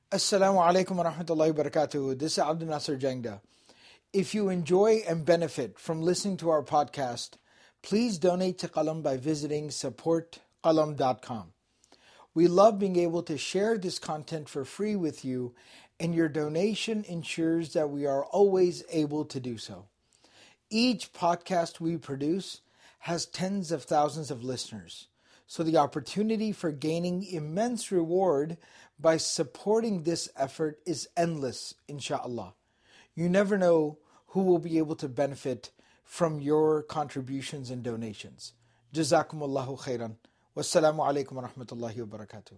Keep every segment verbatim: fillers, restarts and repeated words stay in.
Assalamu alaikum wa rahmatullahi wa barakatuh. This is Abdul Nasser Jangda. If you enjoy and benefit from listening to our podcast, please donate to Qalam by visiting support qalam dot com. We love being able to share this content for free with you, and your donation ensures that we are always able to do so. Each podcast we produce has tens of thousands of listeners, so the opportunity for gaining immense reward by supporting this effort is endless, inshaAllah. You never know who will be able to benefit from your contributions and donations. Jazakumullahu khairan. Wassalamu alaikum wa rahmatullahi wa barakatuh.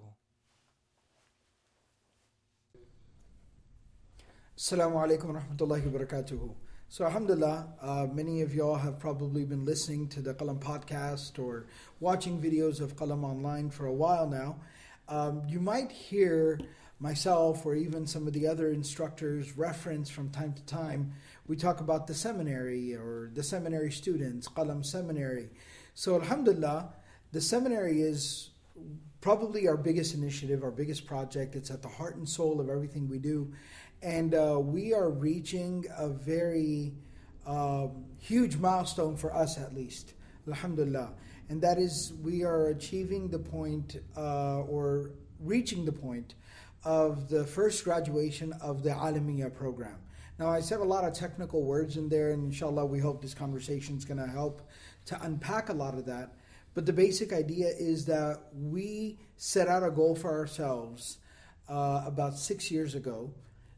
Assalamu alaikum wa rahmatullahi wa barakatuh. So alhamdulillah, uh, many of y'all have probably been listening to the Qalam podcast or watching videos of Qalam online for a while now. Um, you might hear myself or even some of the other instructors reference from time to time. We talk about the seminary or the seminary students, Qalam Seminary. So alhamdulillah, the seminary is probably our biggest initiative, our biggest project. It's at the heart and soul of everything we do. And uh, we are reaching a very uh, huge milestone for us, at least, alhamdulillah. And that is, we are achieving the point uh, or reaching the point of the first graduation of the Alamiya program. Now, I said a lot of technical words in there, and inshallah, we hope this conversation is going to help to unpack a lot of that. But the basic idea is that we set out a goal for ourselves uh, about six years ago.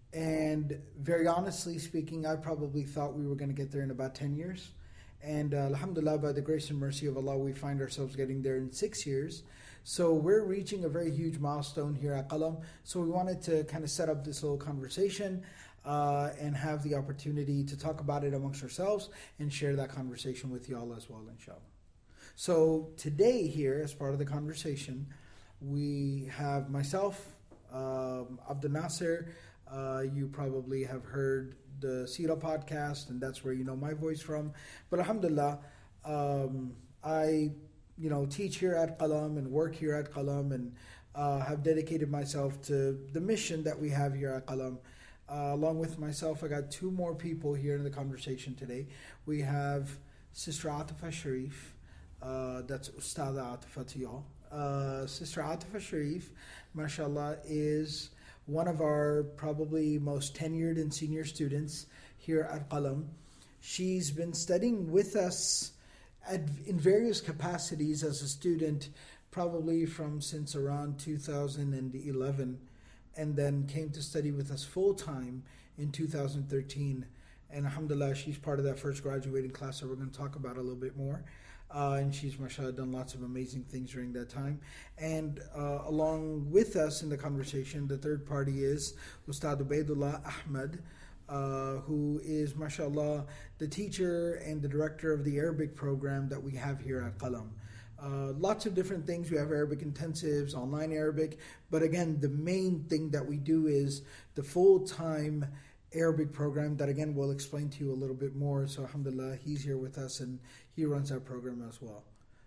And very honestly speaking, I probably thought we were going to get there in about ten years. And uh, alhamdulillah, by the grace and mercy of Allah, we find ourselves getting there in six years. So we're reaching a very huge milestone here at Qalam. So we wanted to kind of set up this little conversation uh, and have the opportunity to talk about it amongst ourselves and share that conversation with y'all as well, inshallah. So today here, as part of the conversation, we have myself, um, Abdul Nasser. Uh, you probably have heard the Sira podcast, and that's where you know my voice from. But alhamdulillah, um, I you know teach here at Qalam and work here at Qalam, and uh, have dedicated myself to the mission that we have here at Qalam. Uh, along with myself, I got two more people here in the conversation today. We have Sister Atifa Sharif, uh, that's Ustada Atifa to y'all. Uh, Sister Atifa Sharif, mashallah, is one of our probably most tenured and senior students here at Qalam. She's been studying with us at, in various capacities as a student, probably from since around two thousand eleven, and then came to study with us full-time in two thousand thirteen. And alhamdulillah, she's part of that first graduating class that we're going to talk about a little bit more. Uh, and she's, mashallah, done lots of amazing things during that time. And uh, along with us in the conversation, the third party is Ustad Ubaidullah Ahmed, uh, who is, mashallah, the teacher and the director of the Arabic program that we have here at Qalam. Uh, lots of different things. We have Arabic intensives, online Arabic. But again, the main thing that we do is the full-time Arabic program that, again, we'll explain to you a little bit more. So alhamdulillah, he's here with us and he runs our program as well.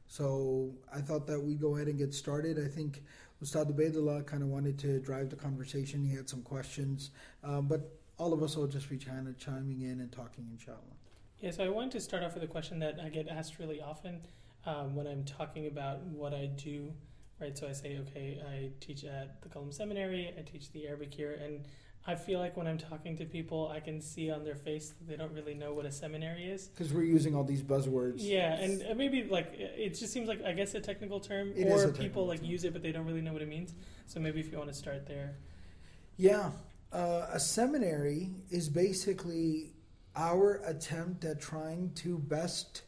So I thought that we'd go ahead and get started. I think Ustad Ubaidullah kind of wanted to drive the conversation. He had some questions, um, but all of us will just be kind of chiming in and talking, inshallah. Yeah, so I wanted to start off with a question that I get asked really often um, when I'm talking about what I do, right? So I say, okay, I teach at the Qalam Seminary, I teach the Arabic here, and I feel like when I'm talking to people, I can see on their face that they don't really know what a seminary is. Because we're using all these buzzwords. Yeah, and maybe like it just seems like, I guess, a technical term, it or a people like term. use it, but they don't really know what it means. So maybe if you want to start there. Yeah, uh, a seminary is basically our attempt at trying to best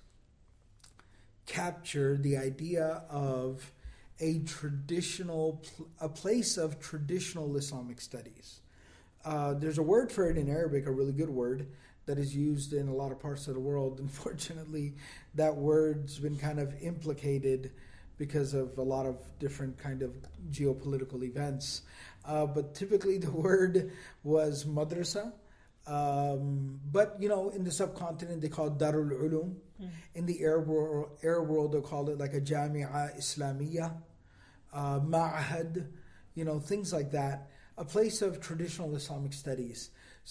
capture the idea of a traditional, a place of traditional Islamic studies. Uh, there's a word for it in Arabic, a really good word, that is used in a lot of parts of the world. Unfortunately, that word's been kind of implicated because of a lot of different kind of geopolitical events. Uh, but typically the word was madrasa. Um, but, you know, in the subcontinent, they call it Darul Ulum. Mm. In the Arab world, Arab world, they call it like a Jami'a Islamiyya, uh, Ma'ahad, you know, things like that. a place of traditional Islamic studies.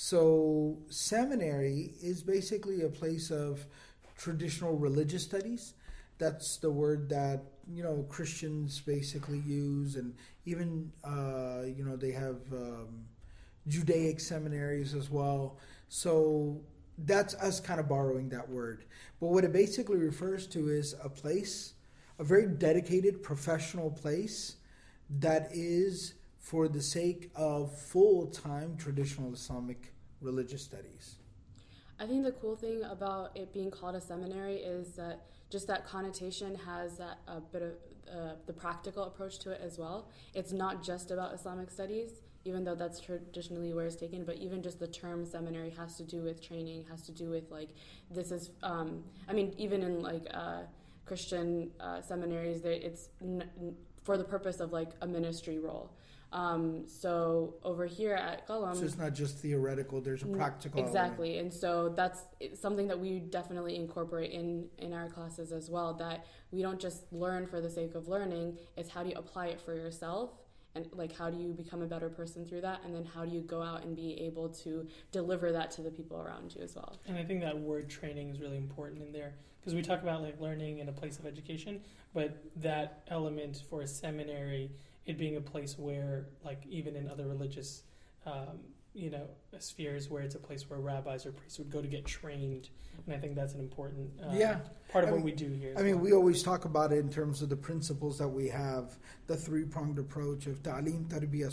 So seminary is basically a place of traditional religious studies. That's the word that, you know, Christians basically use, and even uh, you know, they have um, Judaic seminaries as well. So that's us kind of borrowing that word. But what it basically refers to is a place, a very dedicated professional place that is for the sake of full-time traditional Islamic religious studies. I think the cool thing about it being called a seminary is that just that connotation has that a bit of uh, the practical approach to it as well. It's not just about Islamic studies, even though that's traditionally where it's taken, but even just the term seminary has to do with training, has to do with like, this is, um, I mean, even in like uh, Christian uh, seminaries, they, it's n- for the purpose of like a ministry role. Um, so over here at Qalam, so it's not just theoretical, there's a practical exactly element. And so that's something that we definitely incorporate in in our classes as well, that we don't just learn for the sake of learning. It's how do you apply it for yourself, and like how do you become a better person through that, and then how do you go out and be able to deliver that to the people around you as well. And I think that word training is really important in there, because we talk about like learning in a place of education, but that element for a seminary, it being a place where, like, even in other religious, um, you know, spheres, where it's a place where rabbis or priests would go to get trained, and I think that's an important uh, yeah. part of I what mean, we do here. I mean, well. we always talk about it in terms of the principles that we have, the three-pronged approach of ta'aleem, tarbiyah,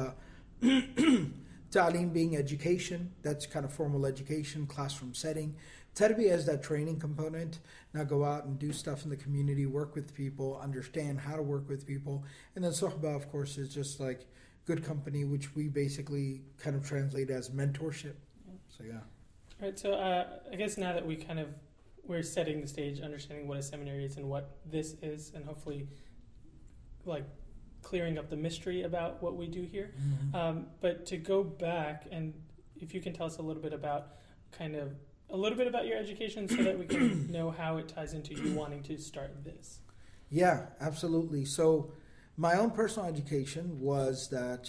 suhbah. Ta'aleem being education, that's kind of formal education, classroom setting. Tarbiyah is that training component. Now go out and do stuff in the community, work with people, understand how to work with people. And then suhbah, of course, is just like good company, which we basically kind of translate as mentorship. So yeah. All right, so uh, I guess now that we kind of, we're setting the stage, understanding what a seminary is and what this is, and hopefully like clearing up the mystery about what we do here. Mm-hmm. Um, but to go back, and if you can tell us a little bit about kind of, a little bit about your education so that we can know how it ties into you wanting to start this. Yeah, absolutely. So my own personal education was that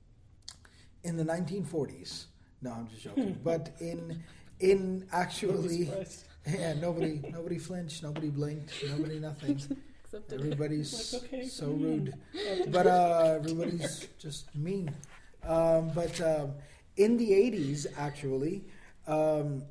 in the nineteen forties, no, I'm just joking, but in in actually, yeah, nobody nobody flinched, nobody blinked, nobody nothing. Everybody's like, okay, so rude, but uh, everybody's just mean. Um, but um, in the eighties, actually, um,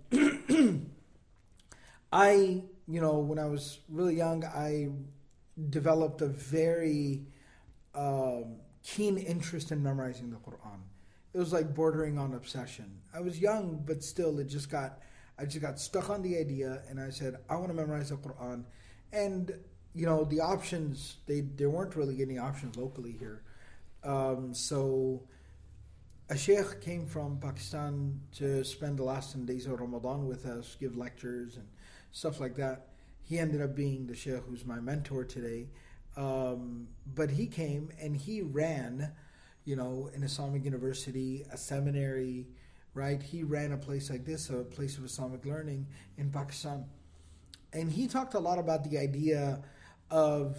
I, you know, when I was really young, I developed a very um, keen interest in memorizing the Quran. It was like bordering on obsession. I was young, but still, it just got, I just got stuck on the idea, and I said, I want to memorize the Quran. And you know, the options, they there weren't really any options locally here. Um, so a sheikh came from Pakistan to spend the last ten days of Ramadan with us, give lectures and stuff like that. He ended up being the sheikh who's my mentor today. Um, but he came and he ran, you know, an Islamic university, a seminary, right? He ran a place like this, a place of Islamic learning in Pakistan. And he talked a lot about the idea of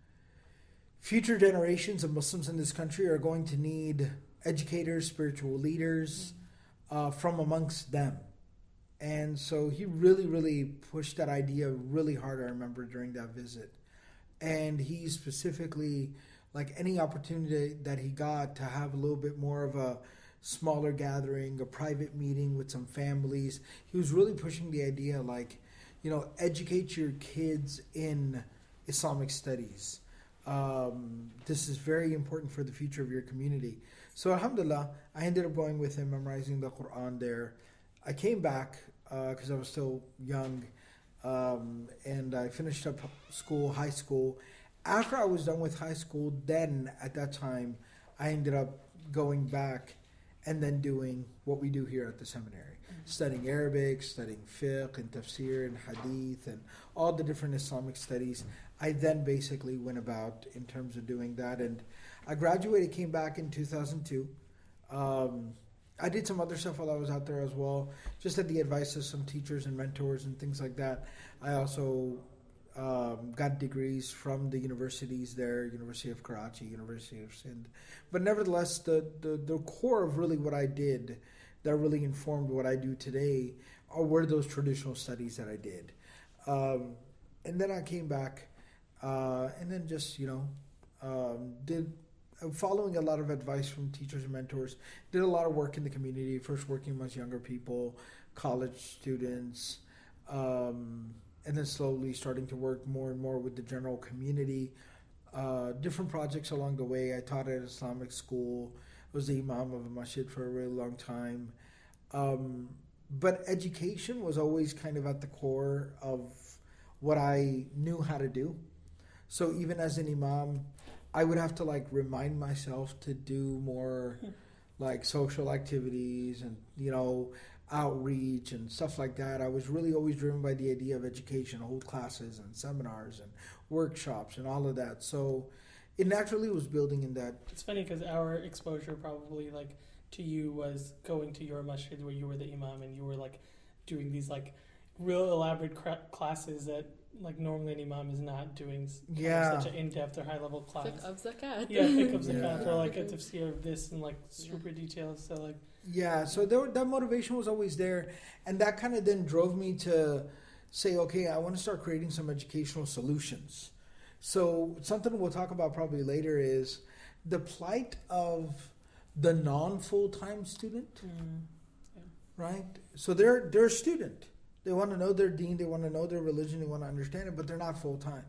future generations of Muslims in this country are going to need educators, spiritual leaders uh, from amongst them. And so he really, really pushed that idea really hard, I remember, during that visit. And he specifically, like any opportunity that he got to have a little bit more of a smaller gathering, a private meeting with some families, he was really pushing the idea like, you know, educate your kids in Islamic studies. Um, this is very important for the future of your community. So alhamdulillah, I ended up going with him, memorizing the Quran there. I came back because uh, I was still young, um, and I finished up school, high school. After I was done with high school, then at that time, I ended up going back and then doing what we do here at the seminary. Studying Arabic, studying fiqh and tafsir and hadith and all the different Islamic studies. I then basically went about in terms of doing that. And I graduated, came back in two thousand two. Um, I did some other stuff while I was out there as well, just at the advice of some teachers and mentors and things like that. I also um, got degrees from the universities there, University of Karachi, University of Sindh. But nevertheless, the, the, the core of really what I did that really informed what I do today are were those traditional studies that I did. Um, and then I came back uh, and then just, you know, um, did, following a lot of advice from teachers and mentors, did a lot of work in the community, first working amongst younger people, college students, um, and then slowly starting to work more and more with the general community. Uh, different projects along the way. I taught at Islamic school, was the imam of a masjid for a really long time. Um, but education was always kind of at the core of what I knew how to do. So even as an imam, I would have to like remind myself to do more like social activities and, you know, outreach and stuff like that. I was really always driven by the idea of education, hold classes and seminars and workshops and all of that. So it naturally was building in that. It's funny because our exposure probably like to you was going to your masjid where you were the imam and you were like doing these like real elaborate cra- classes that like normally an imam is not doing yeah. such an in-depth or high-level class. Fiqh of zakat. Yeah, fiqh of zakat Yeah. or like a tafsir of this and like super yeah. details. So like yeah, so there, that motivation was always there, and that kind of then drove me to say, okay, I want to start creating some educational solutions. So something we'll talk about probably later is the plight of the non-full-time student, mm, yeah. right? So they're they're a student. They want to know their deen, they want to know their religion, they want to understand it, but they're not full-time.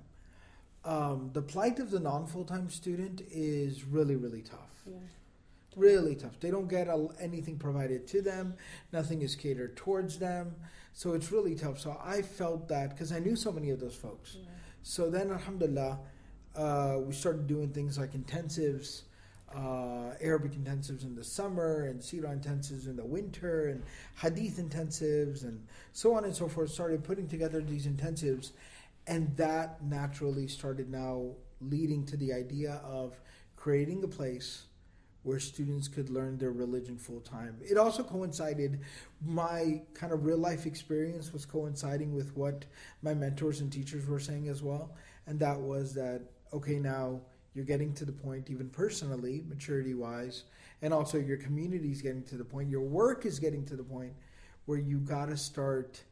Um, the plight of the non-full-time student is really, really tough. Yeah. Really tough. They don't get a, anything provided to them. Nothing is catered towards them. So it's really tough. So I felt that because I knew so many of those folks. Yeah. So then, alhamdulillah, uh, we started doing things like intensives, uh, Arabic intensives in the summer and Seerah intensives in the winter and Hadith intensives and so on and so forth. Started putting together these intensives, and that naturally started now leading to the idea of creating a place where students could learn their religion full time. It also coincided, my kind of real life experience was coinciding with what my mentors and teachers were saying as well. And that was that, okay, now you're getting to the point, even personally, maturity wise, and also your community is getting to the point, your work is getting to the point where you got to start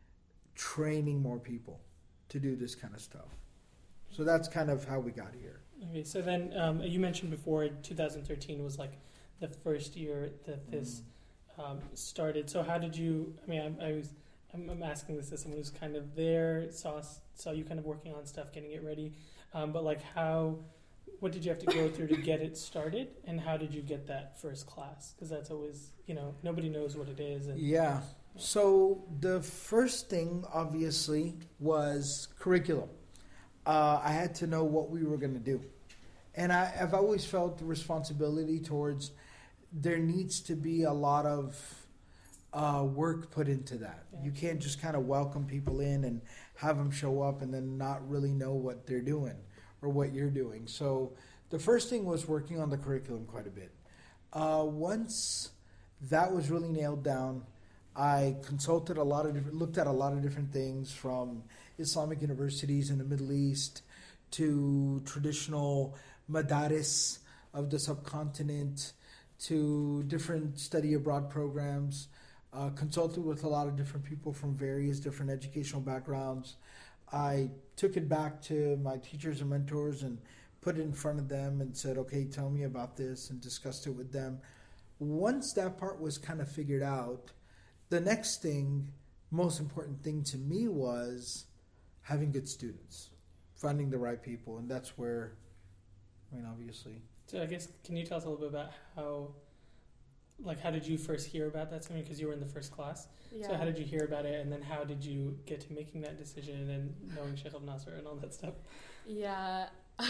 training more people to do this kind of stuff. So that's kind of how we got here. Okay, so then um, you mentioned before two thousand thirteen was like the first year that this mm. um, started. So how did you? I mean, I, I was I'm, I'm asking this as someone who's kind of there, saw saw you kind of working on stuff, getting it ready. Um, but like, how? What did you have to go through to get it started, and how did you get that first class? Because that's always, you know, nobody knows what it is. And, yeah. So the first thing, obviously, was curriculum. Uh, I had to know what we were going to do. And I, I've always felt the responsibility towards there needs to be a lot of uh, work put into that. Yeah. You can't just kind of welcome people in and have them show up and then not really know what they're doing or what you're doing. So the first thing was working on the curriculum quite a bit. Uh, once that was really nailed down, I consulted a lot of different, looked at a lot of different things from Islamic universities in the Middle East to traditional madaris of the subcontinent to different study abroad programs, uh, consulted with a lot of different people from various different educational backgrounds. I took it back to my teachers and mentors and put it in front of them and said, okay, tell me about this, and discussed it with them. Once that part was kind of figured out, the next thing, most important thing to me was having good students, finding the right people, and that's where, I mean, obviously. So I guess, can you tell us a little bit about how, like, how did you first hear about that? Something because you were in the first class. Yeah. So how did you hear about it, and then how did you get to making that decision and knowing Sheikh Abdel Nasser and all that stuff? Yeah.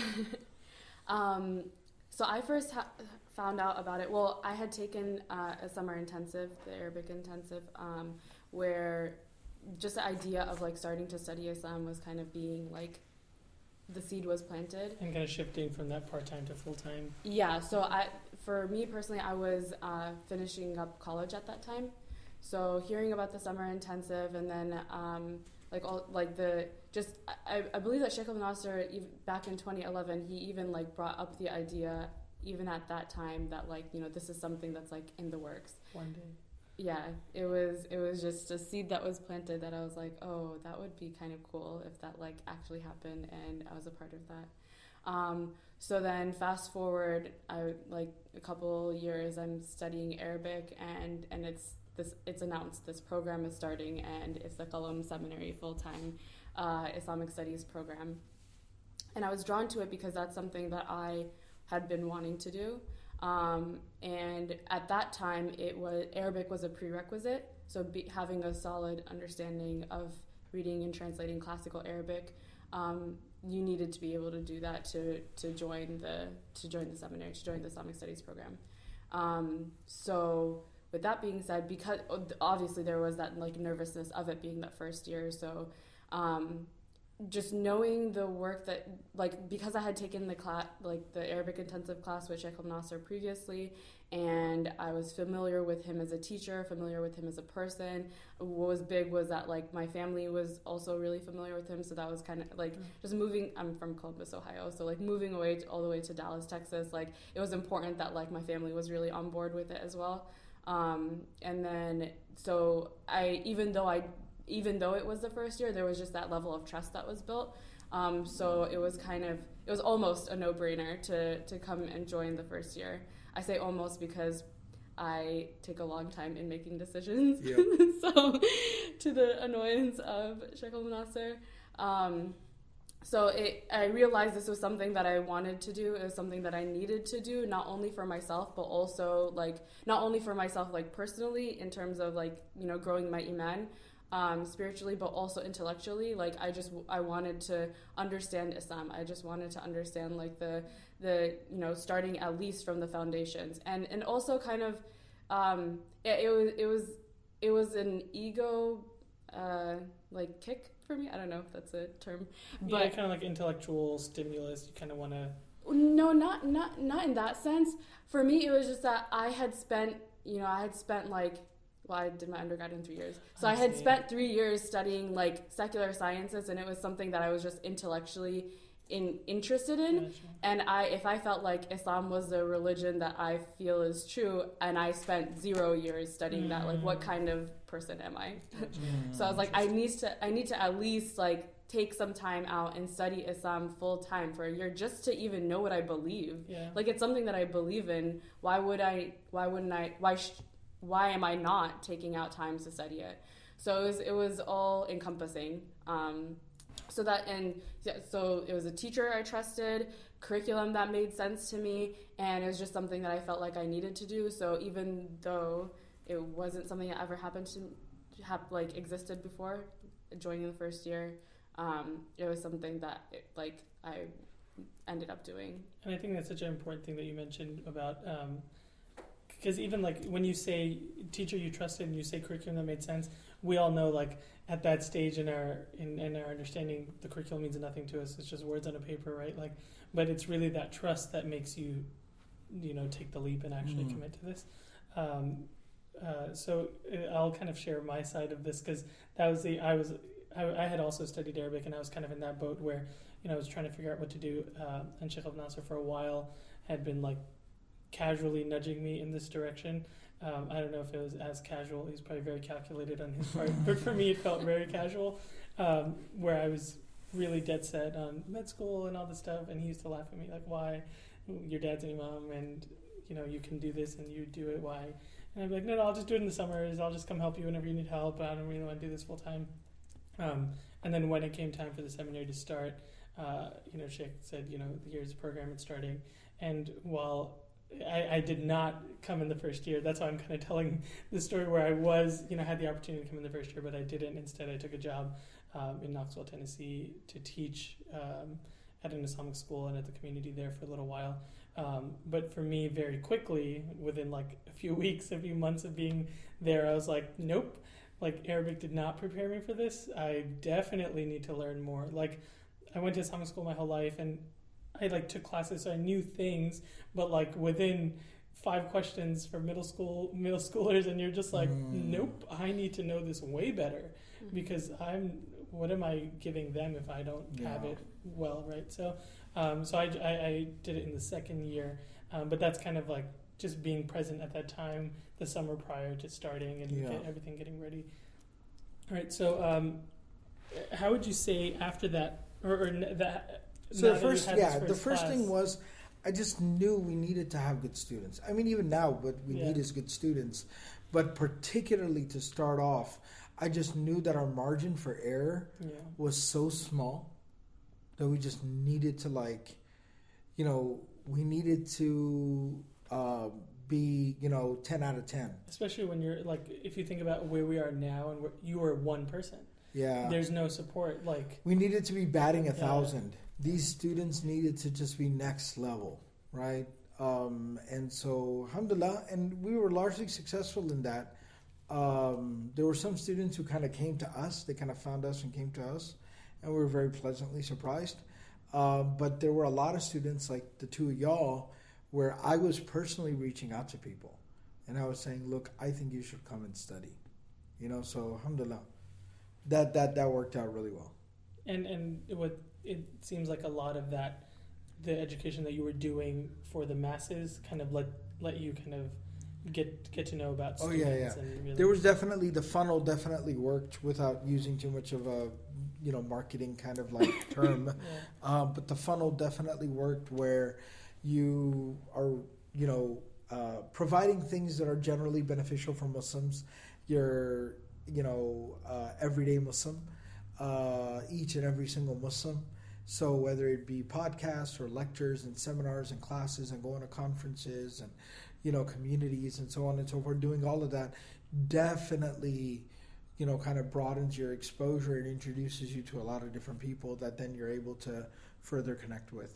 um, so I first ha- found out about it. Well, I had taken uh, a summer intensive, the Arabic intensive, um, where just the idea of like starting to study Islam was kind of being like, the seed was planted. And kind of shifting from that part-time to full-time. Yeah, so I, for me personally, I was uh, finishing up college at that time. So hearing about the summer intensive and then um, like all like the just I, I believe that Sheikh al-Nasser back in twenty eleven he even like brought up the idea even at that time that like you know this is something that's like in the works one day. Yeah, it was it was just a seed that was planted that I was like, oh, that would be kind of cool if that like actually happened and I was a part of that. Um, so then fast forward, I like a couple years I'm studying Arabic and and it's this it's announced this program is starting and it's the Qalam Seminary full-time uh, Islamic Studies program. And I was drawn to it because that's something that I had been wanting to do. Um, and at that time, it was Arabic was a prerequisite. So be, having a solid understanding of reading and translating classical Arabic, um, you needed to be able to do that to to join the to join the seminary, to join the Islamic Studies program. Um, so with that being said, because obviously there was that like nervousness of it being that first year, so. Um, just knowing the work that, like, because I had taken the class, like the Arabic intensive class with Sheikh al-Nasser previously, and I was familiar with him as a teacher, familiar with him as a person. What was big was that, like, my family was also really familiar with him, so that was kind of, like, mm-hmm. just moving, I'm from Columbus, Ohio, so, like, moving away to, all the way to Dallas, Texas, like, it was important that, like, my family was really on board with it as well. Um, and then, so I, even though I even though it was the first year, there was just that level of trust that was built. Um, so it was kind of, it was almost a no-brainer to, to come and join the first year. I say almost because I take a long time in making decisions. Yep. So to the annoyance of Sheikh al-Nasser. Um, so it, I realized this was something that I wanted to do. It was something that I needed to do, not only for myself, but also like, not only for myself, like personally, in terms of like, you know, growing my iman, Um, spiritually, but also intellectually. Like I just I wanted to understand Islam. I just wanted to understand like the the you know starting at least from the foundations, and and also kind of um, it, it was it was it was an ego uh, like kick for me. I don't know if that's a term, but yeah, kind of like intellectual stimulus. You kind of want to. No, not not not in that sense. For me, it was just that I had spent you know I had spent like. Well, I did my undergrad in three years. So I, I had spent three years studying like secular sciences, and it was something that I was just intellectually in, interested in. Gotcha. And I, if I felt like Islam was the religion that I feel is true, and I spent zero years studying mm. that, like what kind of person am I? Mm. So I was like, I need to, I need to at least like take some time out and study Islam full time for a year just to even know what I believe. Yeah. Like it's something that I believe in. Why would I? Why wouldn't I? Why? Sh- Why am I not taking out time to study it? So it was it was all encompassing. Um, so that and so it was a teacher I trusted, curriculum that made sense to me, and it was just something that I felt like I needed to do. So even though it wasn't something that ever happened to have like existed before joining the first year, um, it was something that it, like I ended up doing. And I think that's such an important thing that you mentioned about. Um, Because even like when you say teacher you trusted and you say curriculum that made sense, we all know like at that stage in our in, in our understanding, the curriculum means nothing to us. It's just words on a paper, right? Like, but it's really that trust that makes you, you know, take the leap and actually mm. commit to this. Um, uh, so I'll kind of share my side of this because that was the I was I, I had also studied Arabic and I was kind of in that boat where you know I was trying to figure out what to do. Uh, and Sheikh al-Nasser for a while had been like. Casually nudging me in this direction. Um, I don't know if it was as casual. He's probably very calculated on his part. But for me, it felt very casual, um, where I was really dead set on med school and all this stuff. And he used to laugh at me like, why? Your dad's an imam and, you know, you can do this and you do it. Why? And I'd be like, no, no, I'll just do it in the summers. I'll just come help you whenever you need help. But I don't really want to do this full time. Um, and then when it came time for the seminary to start, uh, you know, Sheikh said, you know, here's the program, it's starting. And while I, I did not come in the first year. That's why I'm kind of telling the story where I was, you know, had the opportunity to come in the first year, but I didn't. Instead, I took a job um, in Knoxville, Tennessee to teach um, at an Islamic school and at the community there for a little while. Um, but for me, very quickly, within like a few weeks, a few months of being there, I was like, nope, like Arabic did not prepare me for this. I definitely need to learn more. Like I went to Islamic school my whole life and I like took classes, so I knew things, but like within five questions for middle school middle schoolers, and you're just like, mm. nope, I need to know this way better mm. because I'm what am I giving them if I don't Yeah. have it well, right? So, um, so I, I, I did it in the second year, um, but that's kind of like just being present at that time, the summer prior to starting and Yeah. get everything getting ready. All right. So, um, how would you say after that, or, or n- that? So now the that you first, had yeah, this the first class- thing was I just knew we needed to have good students. I mean, even now, what we Yeah. need is good students. But particularly to start off, I just knew that our margin for error Yeah. was so small that we just needed to, like, you know, we needed to uh, be, you know, ten out of ten. Especially when you're like, if you think about where we are now, and where you are one person. Yeah. There's no support. Like, We needed to be batting a Yeah. thousand. These students needed to just be next level, right? Um, and so, alhamdulillah, and we were largely successful in that. Um, there were some students who kind of came to us. They kind of found us and came to us, and we were very pleasantly surprised. Um, but there were a lot of students, like the two of y'all, where I was personally reaching out to people, and I was saying, "Look, I think you should come and study." You know, so alhamdulillah, that that that worked out really well. and and what it seems like a lot of that, the education that you were doing for the masses, kind of let let you kind of get get to know about Oh, students. yeah, yeah. And really, There was definitely, the funnel definitely worked without using too much of a, you know, marketing kind of like term. yeah. Um, but the funnel definitely worked where you are, you know, uh, providing things that are generally beneficial for Muslims. You're, you know, uh, everyday Muslim, uh, each and every single Muslim. So whether it be podcasts or lectures and seminars and classes and going to conferences and, you know, communities and so on and so forth, doing all of that definitely, you know, kind of broadens your exposure and introduces you to a lot of different people that then you're able to further connect with.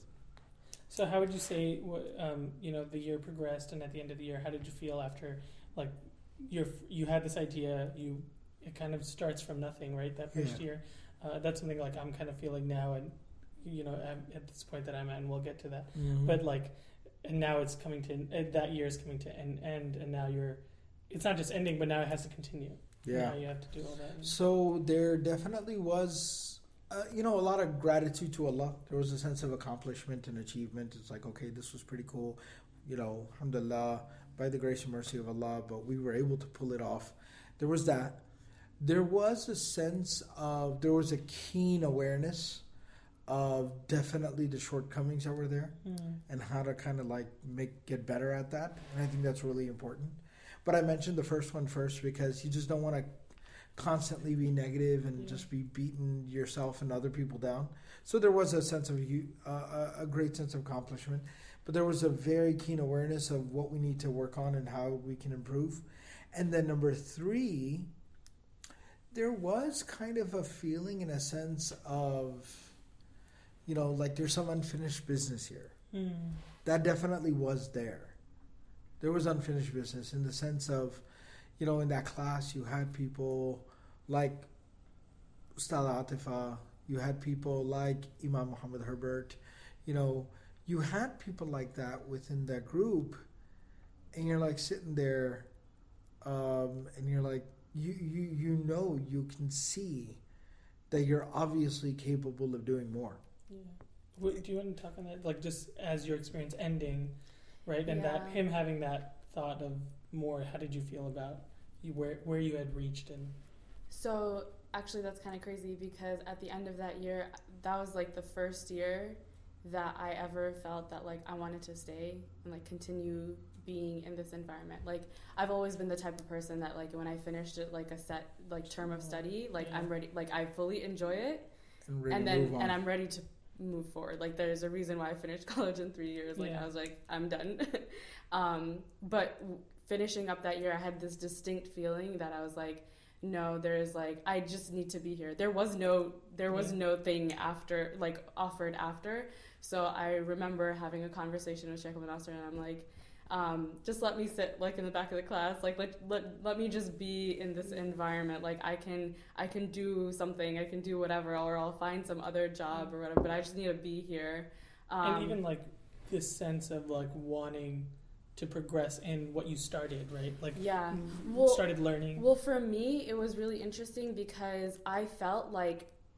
So how would you say, what, um, you know, the year progressed, and at the end of the year, how did you feel after, like, you're, you had this idea, you it kind of starts from nothing, right? That first Yeah. year, uh, that's something like I'm kind of feeling now, and you know, I'm at this point that I'm at, and we'll get to that. Mm-hmm. But like, and now it's coming to uh, that year is coming to an end, and now you're, it's not just ending, but now it has to continue. Yeah. Now you have to do all that. So there definitely was, uh, you know, a lot of gratitude to Allah. There was a sense of accomplishment and achievement. It's like, okay, this was pretty cool, you know, alhamdulillah, by the grace and mercy of Allah, but we were able to pull it off. There was that. There was a sense of, there was a keen awareness of definitely the shortcomings that were there Mm. and how to kind of like make get better at that. And I think that's really important. But I mentioned the first one first because you just don't want to constantly be negative and Yeah. just be beating yourself and other people down. So there was a sense of you, uh, a great sense of accomplishment, but there was a very keen awareness of what we need to work on and how we can improve. And then number three, there was kind of a feeling and a sense of, you know, like there's some unfinished business here. Mm. That definitely was there. There was unfinished business in the sense of, you know, in that class you had people like Ustad Atifa, you had people like Imam Muhammad Herbert, you know, you had people like that within that group, and you're like sitting there, um, and you're like, you, you, you know, you can see that you're obviously capable of doing more. Yeah. What, do you want to talk on that? Like, just as your experience ending, right? And that Yeah. him having that thought of more. How did you feel about you where where you had reached? And So actually, that's kind of crazy because at the end of that year, that was like the first year that I ever felt that like I wanted to stay and like continue being in this environment. Like I've always been the type of person that like when I finished it like a set like term of study, like Yeah. I'm ready, like I fully enjoy it, And, really and then move on. and I'm ready to move forward. Like there's a reason why I finished college in three years. Like Yeah. I was like I'm done. um, but w- finishing up that year, I had this distinct feeling that I was like, no, there's like I just need to be here. There was no there was Yeah. no thing after like offered after. So I remember having a conversation with Sheikh Ibn Nasser, and I'm like, um, just let me sit like in the back of the class, like let let let me just be in this environment. Like I can I can do something, I can do whatever, or I'll find some other job or whatever. But I just need to be here. Um, and even like this sense of like wanting to progress in what you started, right? Like yeah, mm, well, started learning. Well, for me, it was really interesting because I felt like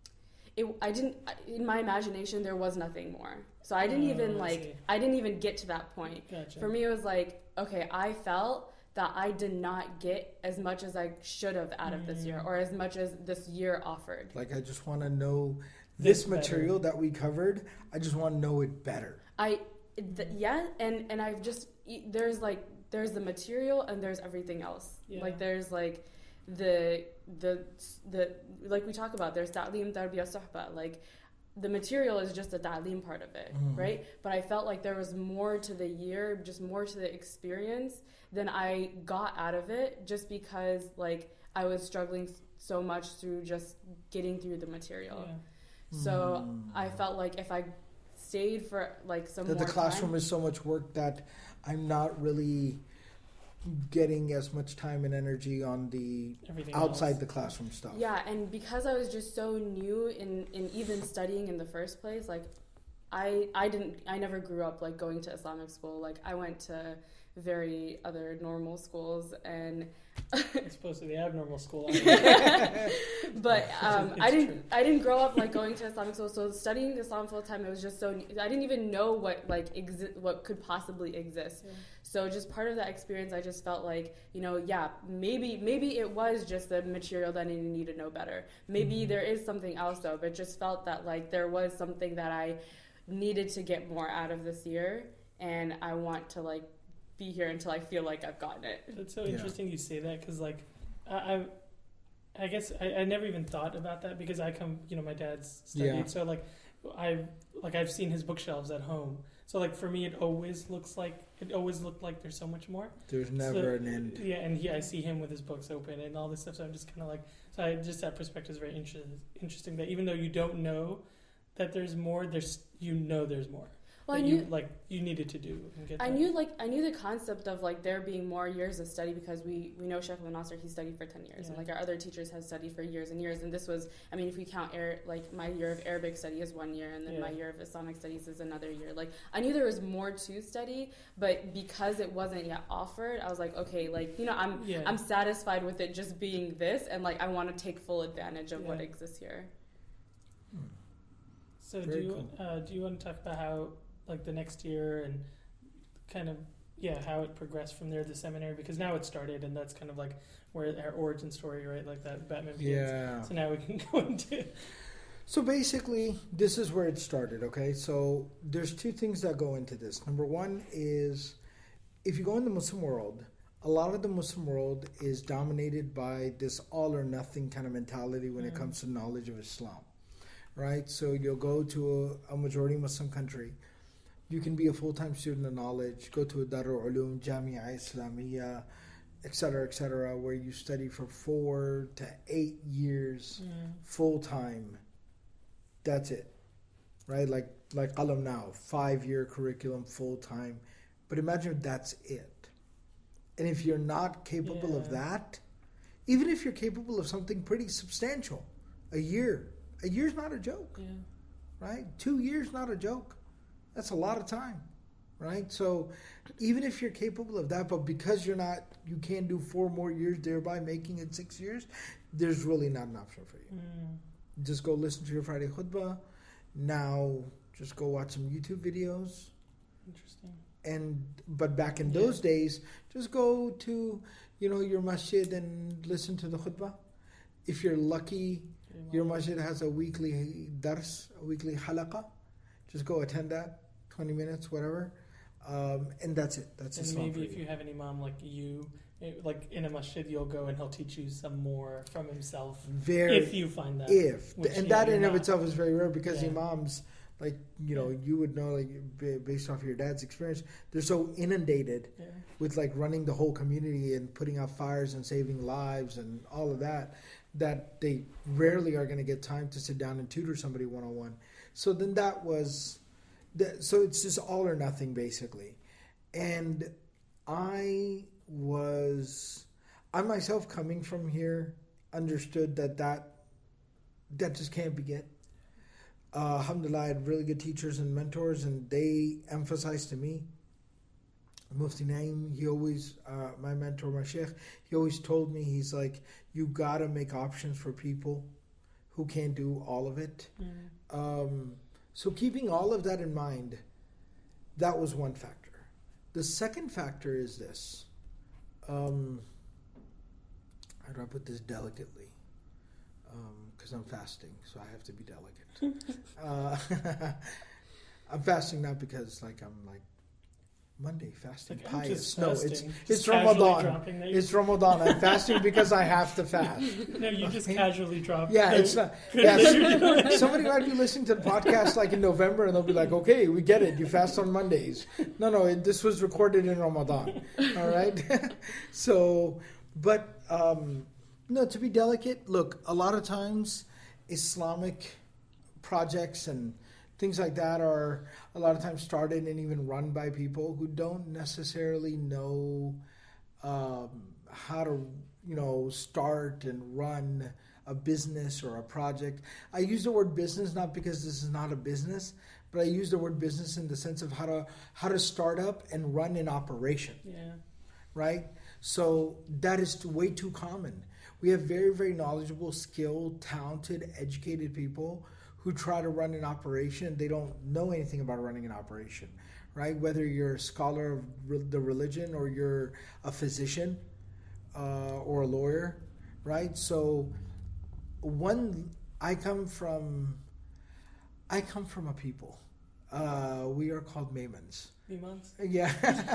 it I didn't in my imagination there was nothing more. So I didn't Oh, even I like see. I didn't even get to that point. Gotcha. For me, it was like, okay, I felt that I did not get as much as I should have out of this year, or as much as this year offered. Like, I just want to know This this material that we covered. I just want to know it better. I, th- yeah, and and I've just there's like there's the material and there's everything else. Yeah. Like there's like the the the like we talk about. There's ta'lim, tarbiyah, suhbah. Like the material is just the ta'lim part of it, Mhm. right? But I felt like there was more to the year, just more to the experience than I got out of it, just because like I was struggling so much through just getting through the material. Yeah. So Mm. I felt like if I stayed for like some That more the classroom time, is so much work that I'm not really getting as much time and energy on the Everything outside else. the classroom stuff. yeah, and because I was just so new in, in even studying in the first place, like I I didn't I never grew up like going to Islamic school. Like I went to very other normal schools, and It's supposed to be abnormal school. but um, It's I didn't true. I didn't grow up like going to Islamic school. So studying Islam full time, it was just so new. I didn't even know what like exi- what could possibly exist. Yeah. So just part of that experience, I just felt like, you know, yeah, maybe maybe it was just the material that I need to know better. Maybe Mhm. there is something else though, but just felt that like there was something that I needed to get more out of this year, and I want to like be here until I feel like I've gotten it. It's so Yeah. interesting you say that, because like I, I I guess I, I never even thought about that, because I come, you know, my dad's studied, Yeah. so like I like I've seen his bookshelves at home. So like for me, it always looks like it always looked like there's so much more. There's never So, an end. Yeah, and he, I see him with his books open and all this stuff. So I'm just kind of like, so I just that perspective is very inter- interesting. That even though you don't know that there's more, there's you know there's more. Well, I that knew you like you needed to do. And get I that. knew like I knew the concept of like there being more years of study, because we we know Sheikh Al-Nasser, he studied for ten years, and Yeah. like our other teachers have studied for years and years, and this was, I mean, if we count air, like my year of Arabic study is one year, and then Yeah. my year of Islamic studies is another year. Like I knew there was more to study, but because it wasn't yet offered, I was like, okay, like, you know, I'm Yeah. I'm satisfied with it just being this, and like I want to take full advantage of what Yeah. exists here. So Very do you cool. uh, do you want to talk about how like the next year and kind of yeah how it progressed from there, the seminary, because now it started and that's kind of like where our origin story, right, like that Batman Begins. Yeah. So now we can go into So basically, this is where it started, okay? So there's two things that go into this. Number one is, if you go in the Muslim world, a lot of the Muslim world is dominated by this all or nothing kind of mentality when it Mm. comes to knowledge of Islam, right? So you'll go to a, a majority Muslim country. You can be a full-time student of knowledge, go to a Darul Uloom, Jamia Islamiyya, et cetera, et cetera, where you study for four to eight years mm, full-time. That's it, right? Like like Qalam now, five-year curriculum, full-time. But imagine if that's it. And if you're not capable of Yeah. that, even if you're capable of something pretty substantial, a year, a year's not a joke, yeah. right? Two years, not a joke. That's a lot of time, right? So even if you're capable of that, but because you're not, you can't do four more years, thereby making it six years, there's really not an option for you. Mm, Just go listen to your Friday khutbah. Now, just go watch some YouTube videos. interesting. And but back in Yeah. those days, just go to, you know, your masjid and listen to the khutbah. If you're lucky, Very your well. masjid has a weekly dars, a weekly halaqa. Just go attend that, twenty minutes, whatever. Um, and that's it. That's And Islam maybe for if you. you have an imam like you, it, like in a masjid, you'll go and he'll teach you some more from himself. Very If you find that. if which, and yeah, that you're in of not. itself is very rare, because Yeah. imams, like, you know, Yeah. you would know, like, ba- based off your dad's experience, they're so inundated Yeah. with like running the whole community and putting out fires and saving lives and all of that, that they rarely are going to get time to sit down and tutor somebody one-on-one. So then that was the, so it's just all or nothing basically. And I was I myself, coming from here, understood that that that just can't be it. Uh, alhamdulillah, I had really good teachers and mentors, and they emphasized to me, Mufti Naim, he always, uh, my mentor, my sheikh, he always told me, he's like, you gotta make options for people who can't do all of it. Mm. Um, so keeping all of that in mind, that was one factor. The second factor is this. Um, how do I put this delicately? Because um, I'm fasting, so I have to be delicate. uh, I'm fasting not because like I'm like Monday fasting Like, I'm pious. just No, fasting. it's Just it's casually Ramadan. dropping that. It's Ramadan. I'm fasting because I have to fast. No, you just Okay. casually drop. Yeah, the- it's not. Yeah, somebody might be listening to the podcast like in November, and they'll be like, "Okay, we get it. You fast on Mondays." No, no, it, this was recorded in Ramadan. All right. So, but um, no, to be delicate. Look, a lot of times, Islamic projects and things like that are a lot of times started and even run by people who don't necessarily know um, how to, you know, start and run a business or a project. I use the word business not because this is not a business, but I use the word business in the sense of how to how to start up and run an operation. Yeah. Right? So that is too, way too common. We have very, very knowledgeable, skilled, talented, educated people who try to run an operation. They don't know anything about running an operation, right? Whether you're a scholar of re- the religion or you're a physician uh, or a lawyer, right? So one, I come from, I come from a people. Uh, we are called Maimans. Imams? Yeah.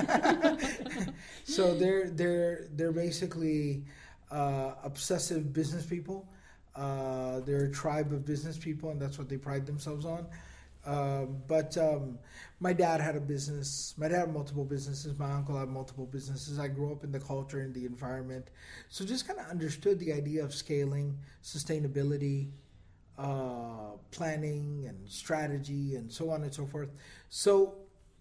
So they're they're they're basically uh, obsessive business people. Uh, they're a tribe of business people, and that's what they pride themselves on. Um, but um, my dad had a business. My dad had multiple businesses. My uncle had multiple businesses. I grew up in the culture and the environment, so just kind of understood the idea of scaling, sustainability, uh, planning, and strategy, and so on and so forth. So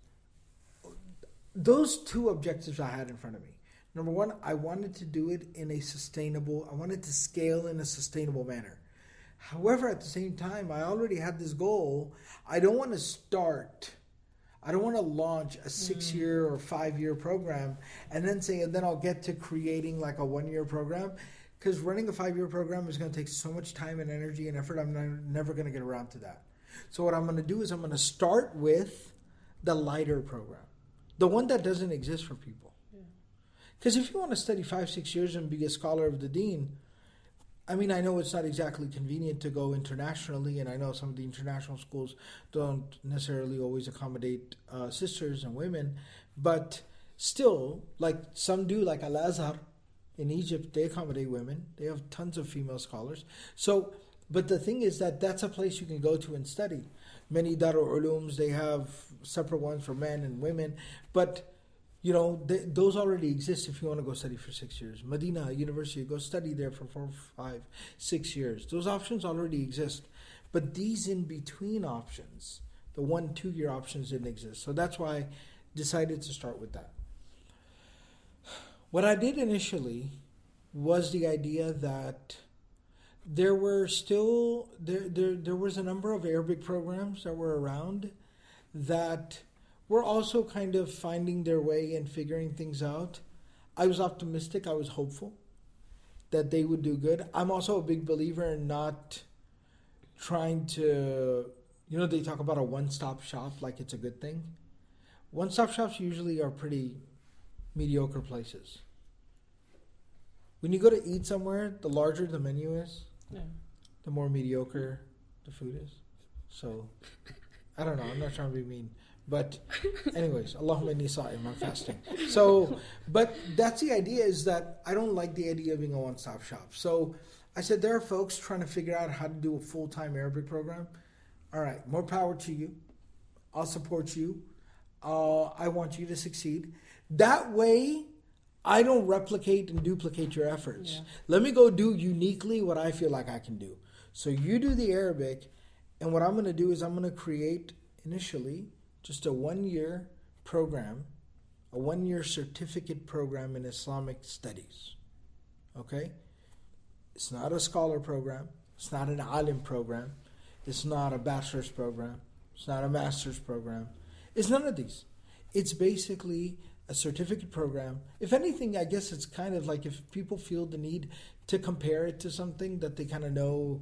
those two objectives I had in front of me. Number one, I wanted to do it in a sustainable, I wanted to scale in a sustainable manner. However, at the same time, I already had this goal. I don't want to start, I don't want to launch a six-year or five-year program and then say, and then I'll get to creating like a one-year program. Because running a five-year program is going to take so much time and energy and effort, I'm not, never going to get around to that. So what I'm going to do is I'm going to start with the lighter program, the one that doesn't exist for people. Because if you want to study five, six years and be a scholar of the deen, I mean, I know it's not exactly convenient to go internationally, and I know some of the international schools don't necessarily always accommodate uh, sisters and women, but still, like some do, like Al-Azhar in Egypt, they accommodate women. They have tons of female scholars. So, but the thing is that that's a place you can go to and study. Many Darul Ulooms, they have separate ones for men and women, but you know, they, those already exist if you want to go study for six years. Medina University, go study there for four, five, six years. Those options already exist. But these in-between options, the one, two-year options didn't exist. So that's why I decided to start with that. What I did initially was the idea that there were still, there, there, there was a number of Arabic programs that were around that were also kind of finding their way and figuring things out. I was optimistic. I was hopeful that they would do good. I'm also a big believer in not trying to, you know, they talk about a one-stop shop like it's a good thing. One-stop shops usually are pretty mediocre places. When you go to eat somewhere, the larger the menu is, Yeah. the more mediocre the food is. So, I don't know. I'm not trying to be mean. But anyways, Allahumma inni sa'im, I'm fasting. So, but that's the idea, is that I don't like the idea of being a one-stop shop. So I said, there are folks trying to figure out how to do a full-time Arabic program. All right, more power to you. I'll support you. Uh, I want you to succeed. That way, I don't replicate and duplicate your efforts. Yeah. Let me go do uniquely what I feel like I can do. So you do the Arabic, and what I'm going to do is I'm going to create initially just a one-year program, a one-year certificate program in Islamic studies. Okay? It's not a scholar program. It's not an alim program. It's not a bachelor's program. It's not a master's program. It's none of these. It's basically a certificate program. If anything, I guess it's kind of like if people feel the need to compare it to something that they kind of know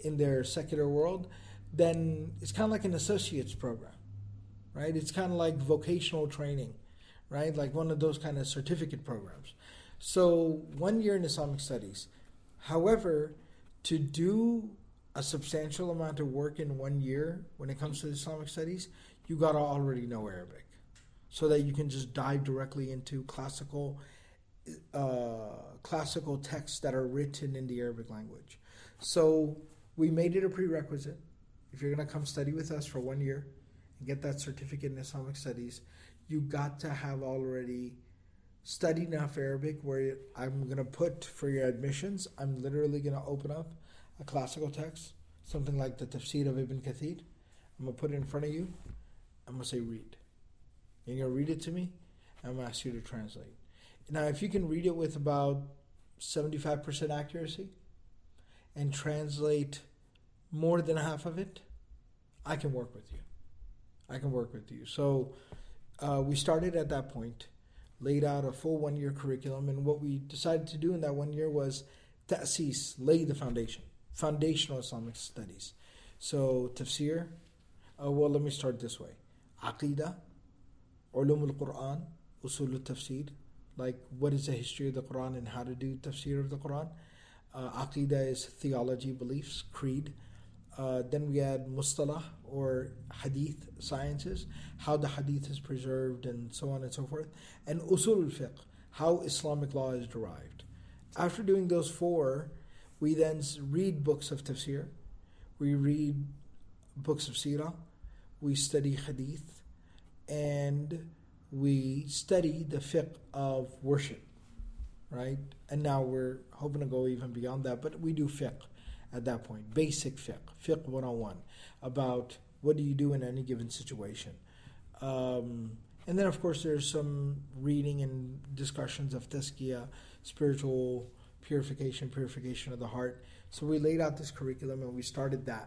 in their secular world, then it's kind of like an associate's program, right? It's kind of like vocational training, right? Like one of those kind of certificate programs. So one year in Islamic studies. However, to do a substantial amount of work in one year when it comes to Islamic studies, you gotta already know Arabic, so that you can just dive directly into classical uh, classical texts that are written in the Arabic language. So we made it a prerequisite. If you're gonna come study with us for one year and get that certificate in Islamic studies, you got to have already studied enough Arabic where I'm gonna put for your admissions, I'm literally gonna open up a classical text, something like the Tafsir of Ibn Kathir. I'm gonna put it in front of you. I'm gonna say read. You're gonna read it to me. And I'm gonna ask you to translate. Now, if you can read it with about seventy-five percent accuracy and translate more than half of it, I can work with you. I can work with you. So uh, we started at that point, laid out a full one-year curriculum, and what we decided to do in that one year was ta'sis, lay the foundation, foundational Islamic studies. So tafsir, uh, well, let me start this way. Aqidah, ulum al-Quran, usul al-tafsir, like what is the history of the Quran and how to do tafsir of the Quran. Uh, Aqidah is theology, beliefs, creed. Uh, then we add mustalah or hadith sciences, how the hadith is preserved and so on and so forth. And usul al-fiqh, how Islamic law is derived. After doing those four, we then read books of tafsir, we read books of seerah, we study hadith, and we study the fiqh of worship, right? And now we're hoping to go even beyond that, but we do fiqh at that point, basic fiqh, fiqh one oh one, about what do you do in any given situation. Um, and then, of course, there's some reading and discussions of tazkiyah, spiritual purification, purification of the heart. So we laid out this curriculum and we started that.